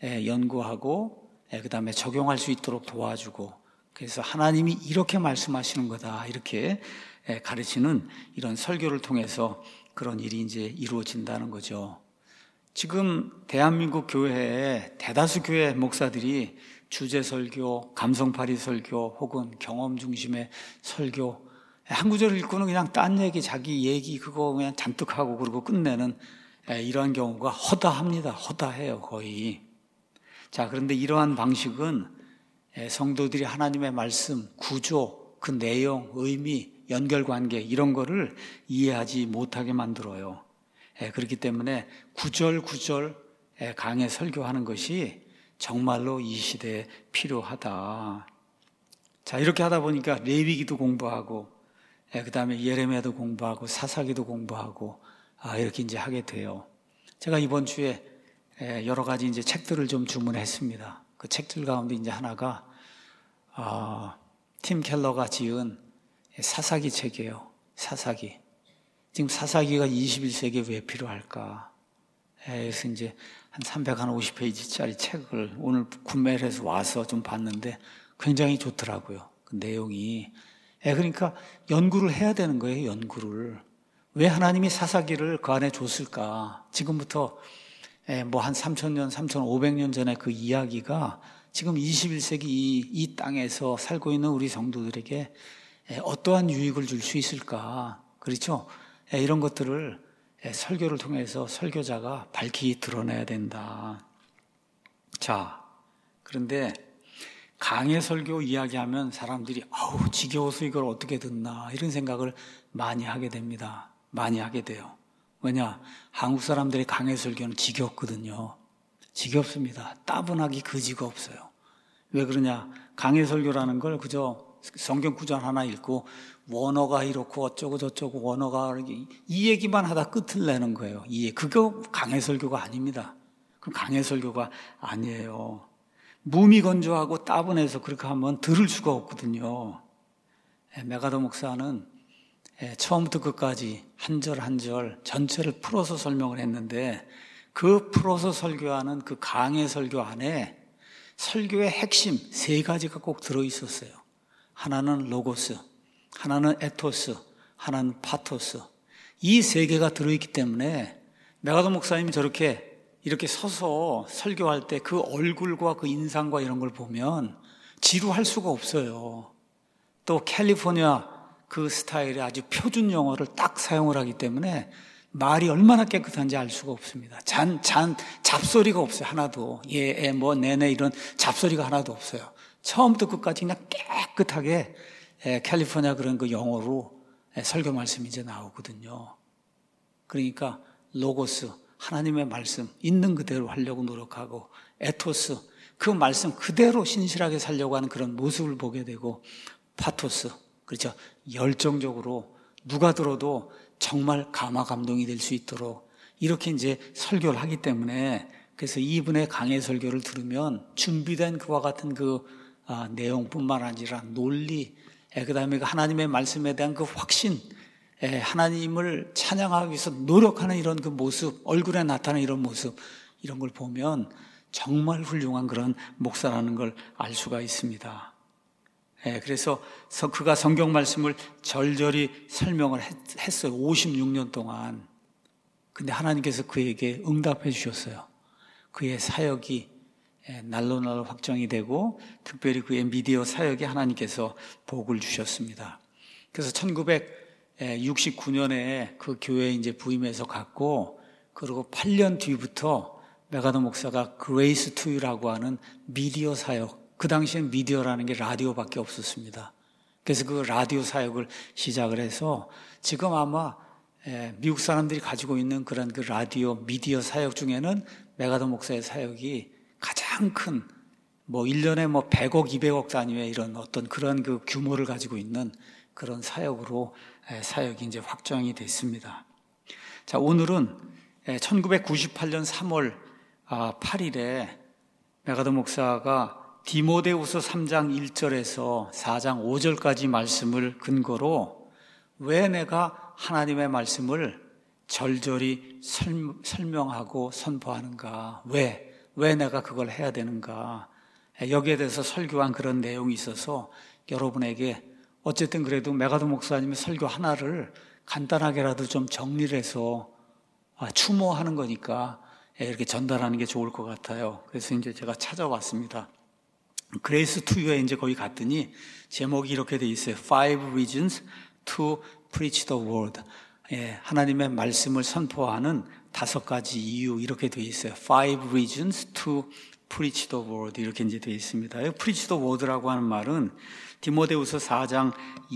연구하고 그 다음에 적용할 수 있도록 도와주고, 그래서 하나님이 이렇게 말씀하시는 거다 이렇게 가르치는 이런 설교를 통해서 그런 일이 이제 이루어진다는 거죠. 지금 대한민국 교회에 대다수 교회 목사들이 주제 설교, 감성파리 설교 혹은 경험 중심의 설교, 한 구절 읽고는 그냥 딴 얘기, 자기 얘기 그거 그냥 잔뜩 하고 그러고 끝내는 이러한 경우가 허다합니다. 허다해요, 거의. 자, 그런데 이러한 방식은 성도들이 하나님의 말씀, 구조, 그 내용, 의미, 연결관계 이런 거를 이해하지 못하게 만들어요. 그렇기 때문에 구절구절 강해 설교하는 것이 정말로 이 시대에 필요하다. 자, 이렇게 하다 보니까 레위기도 공부하고 그 다음에 예레미야도 공부하고 사사기도 공부하고 이렇게 이제 하게 돼요. 제가 이번 주에 여러 가지 이제 책들을 좀 주문했습니다. 그 책들 가운데 이제 하나가 팀 켈러가 지은 사사기 책이에요. 사사기. 지금 사사기가 21세기에 왜 필요할까? 그래서 이제 한 350페이지짜리 책을 오늘 구매를 해서 와서 좀 봤는데 굉장히 좋더라고요. 그 내용이. 그러니까 연구를 해야 되는 거예요, 연구를. 왜 하나님이 사사기를 그 안에 줬을까? 지금부터 뭐 한 3,000년, 3,500년 전에 그 이야기가 지금 21세기 이 땅에서 살고 있는 우리 성도들에게 어떠한 유익을 줄 수 있을까? 그렇죠? 이런 것들을 설교를 통해서 설교자가 밝히 드러내야 된다. 자, 그런데 강해 설교 이야기하면 사람들이 아우 지겨워서 이걸 어떻게 듣나 이런 생각을 많이 하게 됩니다. 많이 하게 돼요. 왜냐? 한국 사람들의 강해 설교는 지겹거든요. 지겹습니다. 따분하기 그지가 없어요. 왜 그러냐? 강해 설교라는 걸 그저 성경 구절 하나 읽고 원어가 이렇고 어쩌고 저쩌고 원어가 이 얘기만 하다 끝을 내는 거예요. 그거 강해 설교가 아닙니다. 그럼 강해 설교가 아니에요. 무미건조하고 따분해서 그렇게 하면 들을 수가 없거든요. 메가더 목사는 처음부터 끝까지 한 절 한 절 전체를 풀어서 설명을 했는데 그 풀어서 설교하는 그 강해 설교 안에 설교의 핵심 3가지가 꼭 들어있었어요. 하나는 로고스, 하나는 에토스, 하나는 파토스. 이 세 개가 들어있기 때문에 메가더 목사님이 이렇게 서서 설교할 때 그 얼굴과 그 인상과 이런 걸 보면 지루할 수가 없어요. 또 캘리포니아 그 스타일의 아주 표준 영어를 딱 사용을 하기 때문에 말이 얼마나 깨끗한지 알 수가 없습니다. 잡소리가 없어요. 하나도. 네네 이런 잡소리가 하나도 없어요. 처음부터 끝까지 그냥 깨끗하게 캘리포니아 그런 그 영어로 설교 말씀이 이제 나오거든요. 그러니까 로고스, 하나님의 말씀 있는 그대로 하려고 노력하고, 에토스, 그 말씀 그대로 신실하게 살려고 하는 그런 모습을 보게 되고, 파토스, 그렇죠. 열정적으로 누가 들어도 정말 감화 감동이 될 수 있도록 이렇게 이제 설교를 하기 때문에, 그래서 이분의 강해 설교를 들으면 준비된 그와 같은 내용뿐만 아니라 논리, 그 다음에 하나님의 말씀에 대한 그 확신, 하나님을 찬양하기 위해서 노력하는 이런 그 모습, 얼굴에 나타나는 이런 모습, 이런 걸 보면 정말 훌륭한 그런 목사라는 걸 알 수가 있습니다. 그래서 그가 성경 말씀을 절절히 설명을 했어요. 56년 동안. 근데 하나님께서 그에게 응답해 주셨어요. 그의 사역이 날로 확정이 되고, 특별히 그의 미디어 사역에 하나님께서 복을 주셨습니다. 그래서 1969년에 그 교회에 이제 부임해서 갔고, 그리고 8년 뒤부터 메가더 목사가 그레이스 투 유라고 하는 미디어 사역, 그 당시엔 미디어라는 게 라디오밖에 없었습니다. 그래서 그 라디오 사역을 시작을 해서 지금 아마 미국 사람들이 가지고 있는 그런 그 라디오 미디어 사역 중에는 메가더 목사의 사역이 가장 큰 1년에 100억, 200억 단위의 이런 어떤 그런 그 규모를 가지고 있는 그런 사역으로 사역이 이제 확정이 됐습니다. 자, 오늘은 1998년 3월 8일에 메가더 목사가 디모데후서 3장 1절에서 4장 5절까지 말씀을 근거로 왜 내가 하나님의 말씀을 절절히 설명하고 선포하는가, 왜 내가 그걸 해야 되는가, 여기에 대해서 설교한 그런 내용이 있어서 여러분에게 어쨌든 그래도 메가더 목사님의 설교 하나를 간단하게라도 좀 정리를 해서 추모하는 거니까 이렇게 전달하는 게 좋을 것 같아요. 그래서 이제 제가 찾아왔습니다. 그레이스 투유에 이제 거기 갔더니 제목이 이렇게 돼 있어요. 5 reasons to preach the word. 하나님의 말씀을 선포하는 5가지 이유, 이렇게 돼 있어요. 5 reasons to preach the word, 이렇게 이제 돼 있습니다. preach the word라고 하는 말은 디모데후서 4장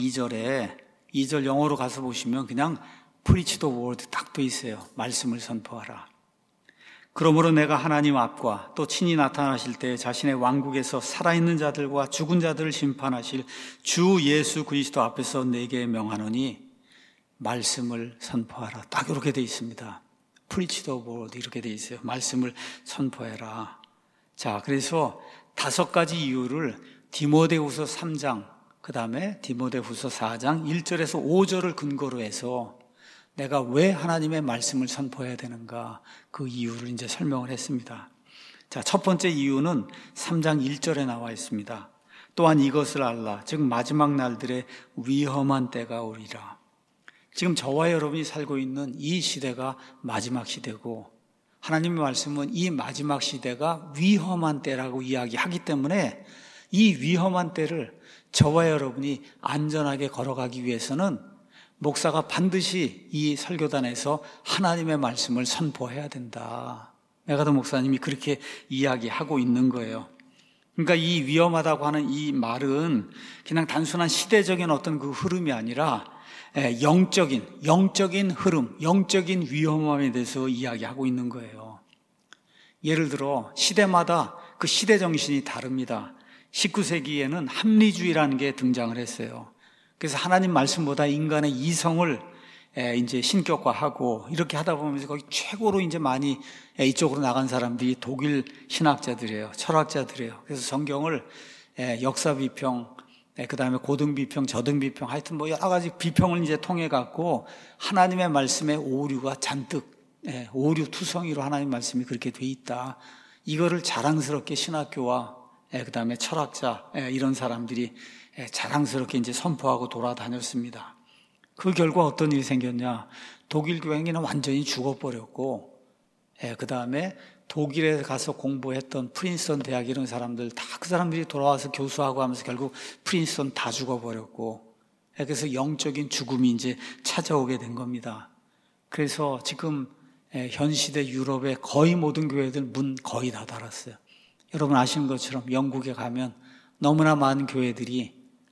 2절 영어로 가서 보시면 그냥 preach the word 딱 돼 있어요. 말씀을 선포하라. 그러므로 내가 하나님 앞과 또 친히 나타나실 때 자신의 왕국에서 살아있는 자들과 죽은 자들을 심판하실 주 예수 그리스도 앞에서 내게 명하노니 말씀을 선포하라. 딱 이렇게 돼 있습니다. Preach the word 이렇게 돼 있어요. 말씀을 선포해라. 자, 그래서 5가지 이유를 디모데후서 3장, 그 다음에 디모데후서 4장 1절에서 5절을 근거로 해서 내가 왜 하나님의 말씀을 선포해야 되는가, 그 이유를 이제 설명을 했습니다. 자, 첫 번째 이유는 3장 1절에 나와 있습니다. 또한 이것을 알라. 즉 마지막 날들의 위험한 때가 오리라. 지금 저와 여러분이 살고 있는 이 시대가 마지막 시대고, 하나님의 말씀은 이 마지막 시대가 위험한 때라고 이야기하기 때문에 이 위험한 때를 저와 여러분이 안전하게 걸어가기 위해서는 목사가 반드시 이 설교단에서 하나님의 말씀을 선포해야 된다. 메가더 목사님이 그렇게 이야기하고 있는 거예요. 그러니까 이 위험하다고 하는 이 말은 그냥 단순한 시대적인 어떤 그 흐름이 아니라 영적인 흐름, 영적인 위험함에 대해서 이야기하고 있는 거예요. 예를 들어 시대마다 그 시대 정신이 다릅니다. 19세기에는 합리주의라는 게 등장을 했어요. 그래서 하나님 말씀보다 인간의 이성을 이제 신격화하고 이렇게 하다 보면서 거기 최고로 이제 많이 이쪽으로 나간 사람들이 독일 신학자들이에요. 철학자들이에요. 그래서 성경을 역사 비평, 그 다음에 고등 비평, 저등 비평, 하여튼 여러 가지 비평을 이제 통해 갖고 하나님의 말씀에 오류가 잔뜩, 오류 투성이로 하나님 말씀이 그렇게 돼 있다. 이거를 자랑스럽게 신학교와 그 다음에 철학자, 이런 사람들이 자랑스럽게 이제 선포하고 돌아다녔습니다. 그 결과 어떤 일이 생겼냐? 독일 교회는 완전히 죽어버렸고, 그 다음에 독일에 가서 공부했던 프린스턴 대학 이런 사람들 다 그 사람들이 돌아와서 교수하고 하면서 결국 프린스턴 다 죽어버렸고, 그래서 영적인 죽음이 이제 찾아오게 된 겁니다. 그래서 지금 현 시대 유럽의 거의 모든 교회들 문 거의 다 닫았어요. 여러분 아시는 것처럼 영국에 가면 너무나 많은 교회들이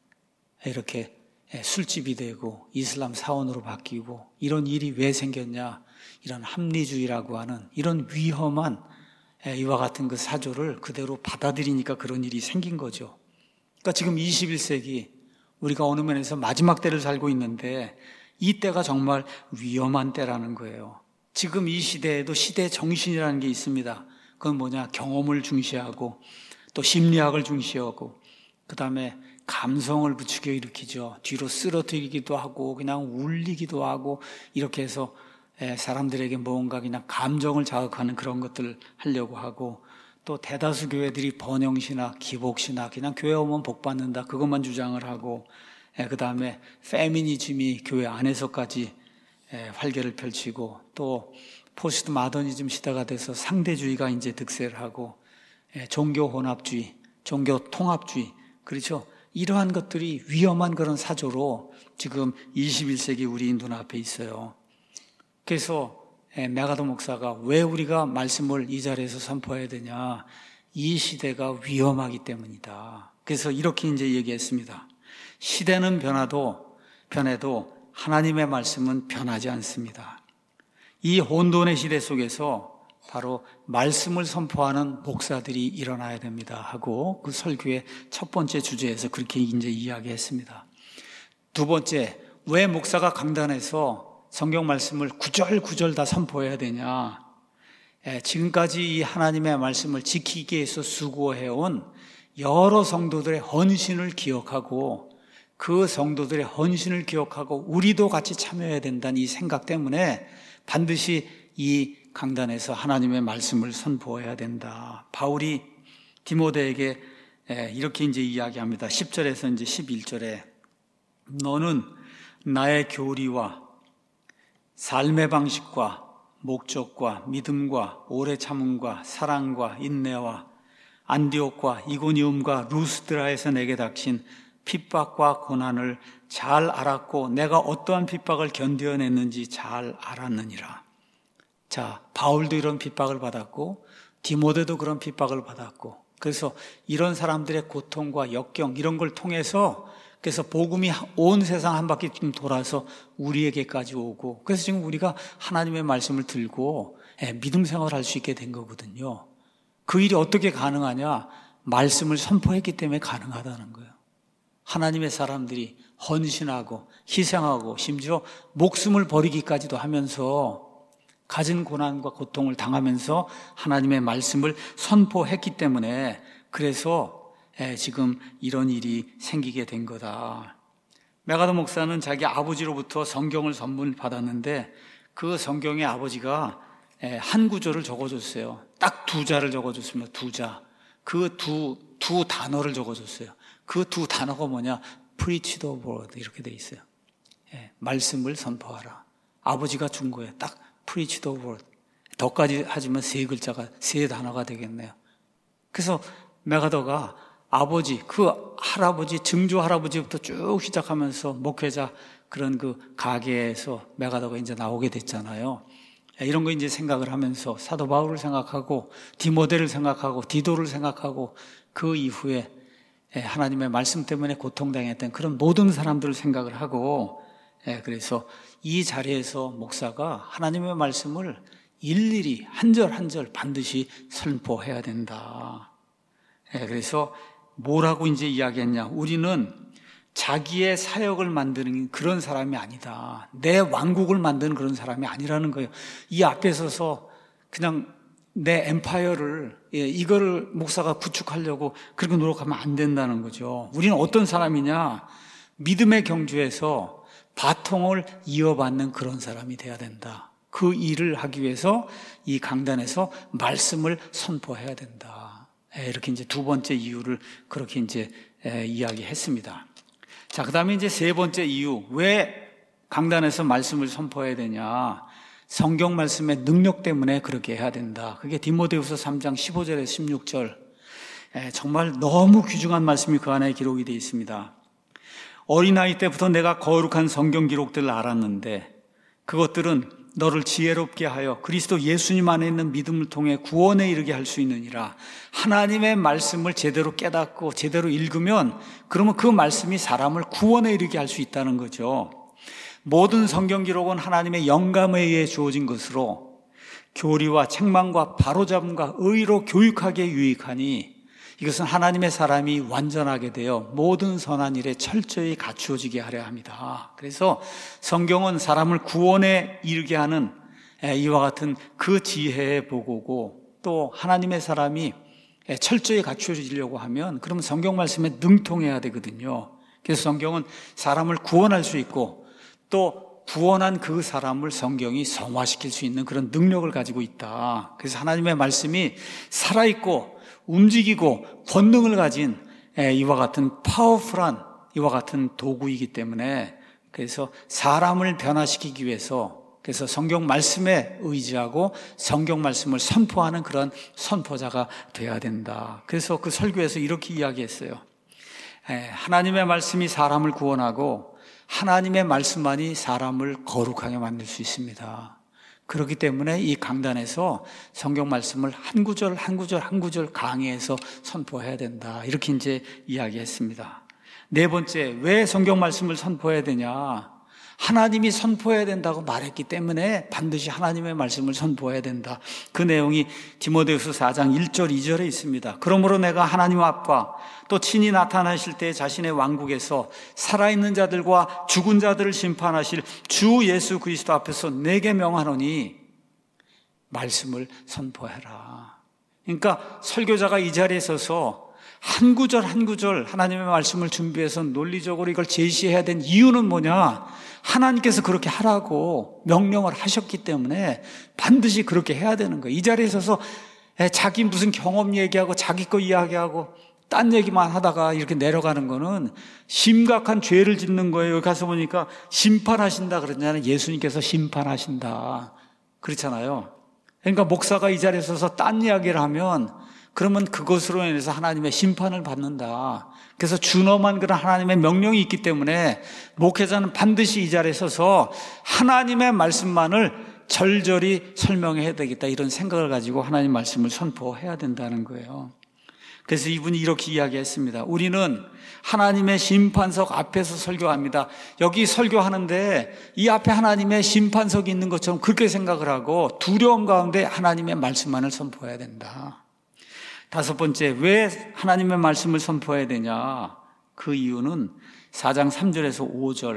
이렇게 술집이 되고 이슬람 사원으로 바뀌고, 이런 일이 왜 생겼냐? 이런 합리주의라고 하는 이런 위험한 이와 같은 그 사조를 그대로 받아들이니까 그런 일이 생긴 거죠. 그러니까 지금 21세기 우리가 어느 면에서 마지막 때를 살고 있는데 이 때가 정말 위험한 때라는 거예요. 지금 이 시대에도 시대의 정신이라는 게 있습니다. 그건 뭐냐? 경험을 중시하고 또 심리학을 중시하고 그 다음에 감성을 부추겨 일으키죠. 뒤로 쓰러뜨리기도 하고 그냥 울리기도 하고 이렇게 해서 사람들에게 뭔가 그냥 감정을 자극하는 그런 것들을 하려고 하고, 또 대다수 교회들이 번영신학, 기복신학, 그냥 교회 오면 복 받는다 그것만 주장을 하고, 그 다음에 페미니즘이 교회 안에서까지 활개를 펼치고, 또 포스트 마더니즘 시대가 돼서 상대주의가 이제 득세를 하고, 종교 혼합주의, 종교 통합주의, 그렇죠? 이러한 것들이 위험한 그런 사조로 지금 21세기 우리 눈앞에 있어요. 그래서 메가더 목사가 왜 우리가 말씀을 이 자리에서 선포해야 되냐? 이 시대가 위험하기 때문이다. 그래서 이렇게 이제 얘기했습니다. 시대는 변해도 하나님의 말씀은 변하지 않습니다. 이 혼돈의 시대 속에서 바로 말씀을 선포하는 목사들이 일어나야 됩니다 하고, 그 설교의 첫 번째 주제에서 그렇게 이제 이야기했습니다. 두 번째, 왜 목사가 강단에서 성경 말씀을 구절구절 다 선포해야 되냐? 지금까지 이 하나님의 말씀을 지키기 위해서 수고해온 여러 성도들의 헌신을 기억하고, 그 성도들의 헌신을 기억하고 우리도 같이 참여해야 된다는 이 생각 때문에 반드시 이 강단에서 하나님의 말씀을 선포해야 된다. 바울이 디모데에게 이렇게 이제 이야기합니다. 10절에서 이제 11절에 너는 나의 교리와 삶의 방식과 목적과 믿음과 오래 참음과 사랑과 인내와 안디옥과 이고니움과 루스드라에서 내게 닥친 핍박과 고난을 잘 알았고 내가 어떠한 핍박을 견뎌냈는지 잘 알았느니라. 자, 바울도 이런 핍박을 받았고 디모데도 그런 핍박을 받았고, 그래서 이런 사람들의 고통과 역경 이런 걸 통해서 그래서 복음이 온 세상 한 바퀴 좀 돌아서 우리에게까지 오고, 그래서 지금 우리가 하나님의 말씀을 들고 믿음 생활을 할 수 있게 된 거거든요. 그 일이 어떻게 가능하냐? 말씀을 선포했기 때문에 가능하다는 거예요. 하나님의 사람들이 헌신하고 희생하고 심지어 목숨을 버리기까지도 하면서 가진 고난과 고통을 당하면서 하나님의 말씀을 선포했기 때문에, 그래서 지금 이런 일이 생기게 된 거다. 메가더 목사는 자기 아버지로부터 성경을 선물 받았는데 그 성경에 아버지가 한 구절을 적어줬어요. 딱 두 자를 적어줬습니다. 두 자. 그 두 단어를 적어줬어요. 그 두 단어가 뭐냐? Preach the word 이렇게 돼 있어요. 말씀을 선포하라. 아버지가 준 거예요. 딱 Preach the word. 더까지 하지만 세 글자가, 세 단어가 되겠네요. 그래서 메가더가 아버지, 그 할아버지, 증조 할아버지부터 쭉 시작하면서 목회자 그런 그 가게에서 메가더가 이제 나오게 됐잖아요. 이런 거 이제 생각을 하면서 사도 바울을 생각하고 디모데를 생각하고 디도를 생각하고 그 이후에 하나님의 말씀 때문에 고통당했던 그런 모든 사람들을 생각을 하고, 그래서 이 자리에서 목사가 하나님의 말씀을 일일이 한 절 한 절 반드시 선포해야 된다. 그래서 뭐라고 이제 이야기했냐? 우리는 자기의 사역을 만드는 그런 사람이 아니다. 내 왕국을 만드는 그런 사람이 아니라는 거예요. 이 앞에 서서 그냥 내 엠파이어를, 이거를 목사가 구축하려고 그렇게 노력하면 안 된다는 거죠. 우리는 어떤 사람이냐? 믿음의 경주에서 바통을 이어받는 그런 사람이 돼야 된다. 그 일을 하기 위해서 이 강단에서 말씀을 선포해야 된다. 이렇게 이제 두 번째 이유를 그렇게 이제 이야기했습니다. 자, 그 다음에 이제 세 번째 이유, 왜 강단에서 말씀을 선포해야 되냐? 성경 말씀의 능력 때문에 그렇게 해야 된다. 그게 디모데후서 3장 15절에서 16절. 정말 너무 귀중한 말씀이 그 안에 기록이 되어 있습니다. 어린아이 때부터 내가 거룩한 성경 기록들을 알았는데 그것들은 너를 지혜롭게 하여 그리스도 예수님 안에 있는 믿음을 통해 구원에 이르게 할 수 있느니라. 하나님의 말씀을 제대로 깨닫고 제대로 읽으면 그러면 그 말씀이 사람을 구원에 이르게 할 수 있다는 거죠. 모든 성경 기록은 하나님의 영감에 의해 주어진 것으로 교리와 책망과 바로잡음과 의로 교육하기에 유익하니 이것은 하나님의 사람이 완전하게 되어 모든 선한 일에 철저히 갖추어지게 하려 합니다. 그래서 성경은 사람을 구원에 이르게 하는 이와 같은 그 지혜의 보고고, 또 하나님의 사람이 철저히 갖추어지려고 하면 그러면 성경 말씀에 능통해야 되거든요. 그래서 성경은 사람을 구원할 수 있고 또 구원한 그 사람을 성경이 성화시킬 수 있는 그런 능력을 가지고 있다. 그래서 하나님의 말씀이 살아있고 움직이고 권능을 가진 이와 같은 파워풀한 이와 같은 도구이기 때문에, 그래서 사람을 변화시키기 위해서 그래서 성경 말씀에 의지하고 성경 말씀을 선포하는 그런 선포자가 되어야 된다. 그래서 그 설교에서 이렇게 이야기했어요. 하나님의 말씀이 사람을 구원하고 하나님의 말씀만이 사람을 거룩하게 만들 수 있습니다. 그렇기 때문에 이 강단에서 성경 말씀을 한 구절 한 구절 한 구절 강의해서 선포해야 된다. 이렇게 이제 이야기했습니다. 네 번째, 왜 성경 말씀을 선포해야 되냐? 하나님이 선포해야 된다고 말했기 때문에 반드시 하나님의 말씀을 선포해야 된다. 그 내용이 디모데후서 4장 1절 2절에 있습니다. 그러므로 내가 하나님 앞과 또 친히 나타나실 때 자신의 왕국에서 살아있는 자들과 죽은 자들을 심판하실 주 예수 그리스도 앞에서 내게 명하노니 말씀을 선포해라. 그러니까 설교자가 이 자리에 서서 한 구절 한 구절 하나님의 말씀을 준비해서 논리적으로 이걸 제시해야 된 이유는 뭐냐? 하나님께서 그렇게 하라고 명령을 하셨기 때문에 반드시 그렇게 해야 되는 거예요. 이 자리에 서서 자기 무슨 경험 얘기하고 자기 거 이야기하고 딴 얘기만 하다가 이렇게 내려가는 거는 심각한 죄를 짓는 거예요. 여기 가서 보니까 심판하신다 그러잖아요. 예수님께서 심판하신다 그렇잖아요. 그러니까 목사가 이 자리에 서서 딴 이야기를 하면 그러면 그것으로 인해서 하나님의 심판을 받는다. 그래서 준엄한 그런 하나님의 명령이 있기 때문에 목회자는 반드시 이 자리에 서서 하나님의 말씀만을 절절히 설명해야 되겠다, 이런 생각을 가지고 하나님 말씀을 선포해야 된다는 거예요. 그래서 이분이 이렇게 이야기했습니다. 우리는 하나님의 심판석 앞에서 설교합니다. 여기 설교하는데 이 앞에 하나님의 심판석이 있는 것처럼 그렇게 생각을 하고 두려움 가운데 하나님의 말씀만을 선포해야 된다. 다섯 번째, 왜 하나님의 말씀을 선포해야 되냐? 그 이유는 4장 3절에서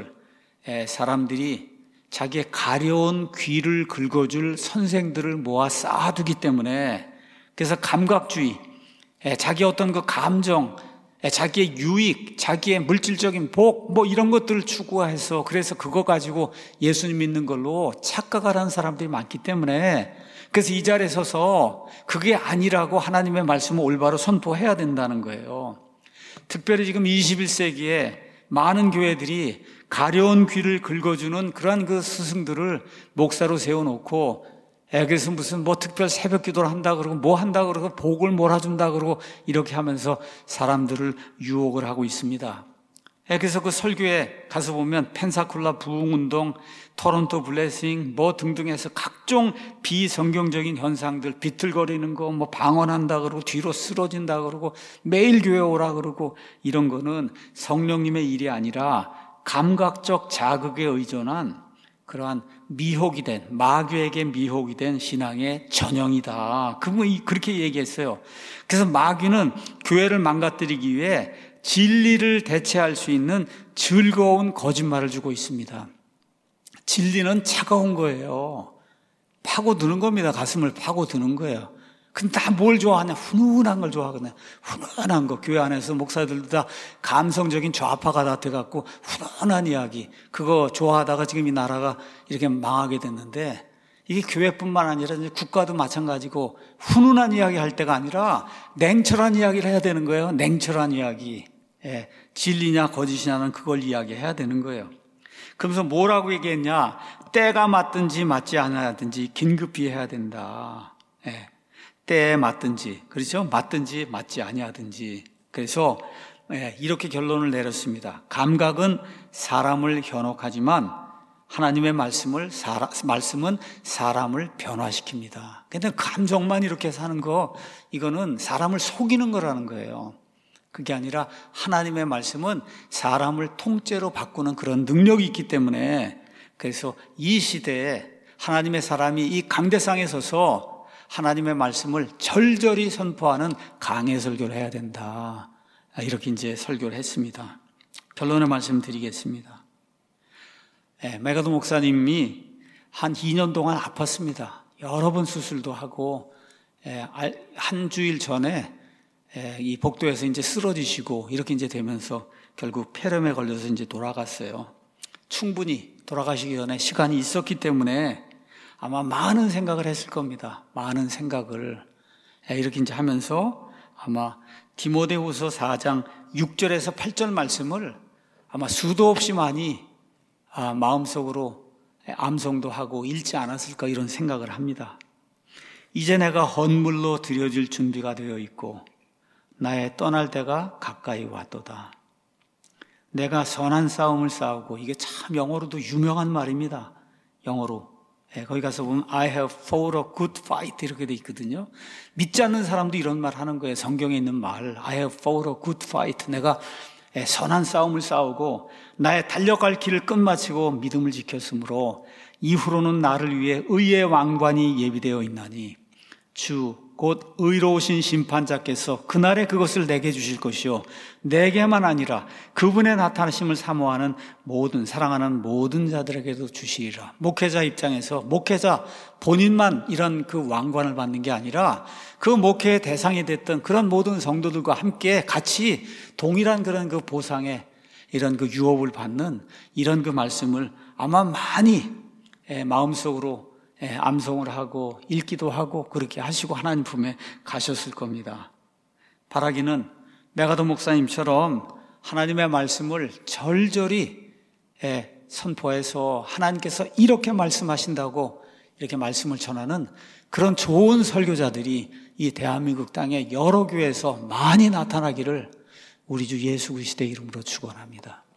5절 사람들이 자기의 가려운 귀를 긁어줄 선생들을 모아 쌓아두기 때문에, 그래서 감각주의, 자기의 어떤 그 감정, 자기의 유익, 자기의 물질적인 복, 뭐 이런 것들을 추구해서 그래서 그거 가지고 예수님 믿는 걸로 착각을 하는 사람들이 많기 때문에, 그래서 이 자리에 서서 그게 아니라고 하나님의 말씀을 올바로 선포해야 된다는 거예요. 특별히 지금 21세기에 많은 교회들이 가려운 귀를 긁어주는 그러한 그 스승들을 목사로 세워놓고, 그래서 무슨 뭐 특별 새벽 기도를 한다 그러고 뭐 한다 그러고 복을 몰아준다 그러고 이렇게 하면서 사람들을 유혹을 하고 있습니다. 그래서 그 설교에 가서 보면 펜사콜라 부흥운동, 토론토 블레싱 뭐 등등 해서 각종 비성경적인 현상들, 비틀거리는 거, 뭐 방언한다 그러고 뒤로 쓰러진다 그러고 매일 교회 오라 그러고 이런 거는 성령님의 일이 아니라 감각적 자극에 의존한 그러한 미혹이 된, 마귀에게 미혹이 된 신앙의 전형이다. 그분이 그렇게 얘기했어요. 그래서 마귀는 교회를 망가뜨리기 위해 진리를 대체할 수 있는 즐거운 거짓말을 주고 있습니다. 진리는 차가운 거예요. 파고드는 겁니다. 가슴을 파고드는 거예요. 근데 다 뭘 좋아하냐? 훈훈한 걸 좋아하거든요. 훈훈한 거. 교회 안에서 목사들도 다 감성적인 좌파가 다 돼갖고 훈훈한 이야기, 그거 좋아하다가 지금 이 나라가 이렇게 망하게 됐는데, 이게 교회뿐만 아니라 이제 국가도 마찬가지고 훈훈한 이야기 할 때가 아니라 냉철한 이야기를 해야 되는 거예요. 냉철한 이야기. 예, 진리냐 거짓이냐는 그걸 이야기해야 되는 거예요. 그러면서 뭐라고 얘기했냐? 때가 맞든지 맞지 않아야든지 긴급히 해야 된다. 예, 때에 맞든지, 그렇죠? 맞든지 맞지 아니하든지. 그래서 이렇게 결론을 내렸습니다. 감각은 사람을 현혹하지만 하나님의 말씀은 사람을 변화시킵니다. 근데 감정만 이렇게 사는 거, 이거는 사람을 속이는 거라는 거예요. 그게 아니라 하나님의 말씀은 사람을 통째로 바꾸는 그런 능력이 있기 때문에, 그래서 이 시대에 하나님의 사람이 이 강대상에 서서 하나님의 말씀을 절절히 선포하는 강해 설교를 해야 된다. 이렇게 이제 설교를 했습니다. 결론의 말씀 드리겠습니다. 메가도 목사님이 한 2년 동안 아팠습니다. 여러 번 수술도 하고, 한 주일 전에 이 복도에서 이제 쓰러지시고 이렇게 이제 되면서 결국 폐렴에 걸려서 이제 돌아갔어요. 충분히 돌아가시기 전에 시간이 있었기 때문에 아마 많은 생각을 했을 겁니다. 많은 생각을 이렇게 이제 하면서 아마 디모데후서 4장 6절에서 8절 말씀을 아마 수도 없이 많이 마음속으로 암송도 하고 읽지 않았을까 이런 생각을 합니다. 이제 내가 헌물로 드려질 준비가 되어 있고 나의 떠날 때가 가까이 왔도다. 내가 선한 싸움을 싸우고, 이게 참 영어로도 유명한 말입니다. 영어로. 거기 가서 보면 I have fought a good fight 이렇게 돼 있거든요. 믿지 않는 사람도 이런 말 하는 거예요. 성경에 있는 말 I have fought a good fight. 내가 선한 싸움을 싸우고 나의 달려갈 길을 끝마치고 믿음을 지켰으므로 이후로는 나를 위해 의의 왕관이 예비되어 있나니 주 곧 의로우신 심판자께서 그날에 그것을 내게 주실 것이요 내게만 아니라 그분의 나타나심을 사모하는 사랑하는 모든 자들에게도 주시리라. 목회자 입장에서 목회자 본인만 이런 그 왕관을 받는 게 아니라 그 목회의 대상이 됐던 그런 모든 성도들과 함께 같이 동일한 그런 그 보상에 이런 그 유업을 받는 이런 그 말씀을 아마 많이 마음속으로 암송을 하고 읽기도 하고 그렇게 하시고 하나님 품에 가셨을 겁니다. 바라기는 메가도 목사님처럼 하나님의 말씀을 절절히 선포해서 하나님께서 이렇게 말씀하신다고 이렇게 말씀을 전하는 그런 좋은 설교자들이 이 대한민국 땅에 여러 교회에서 많이 나타나기를 우리 주 예수 그리스도의 이름으로 축원합니다.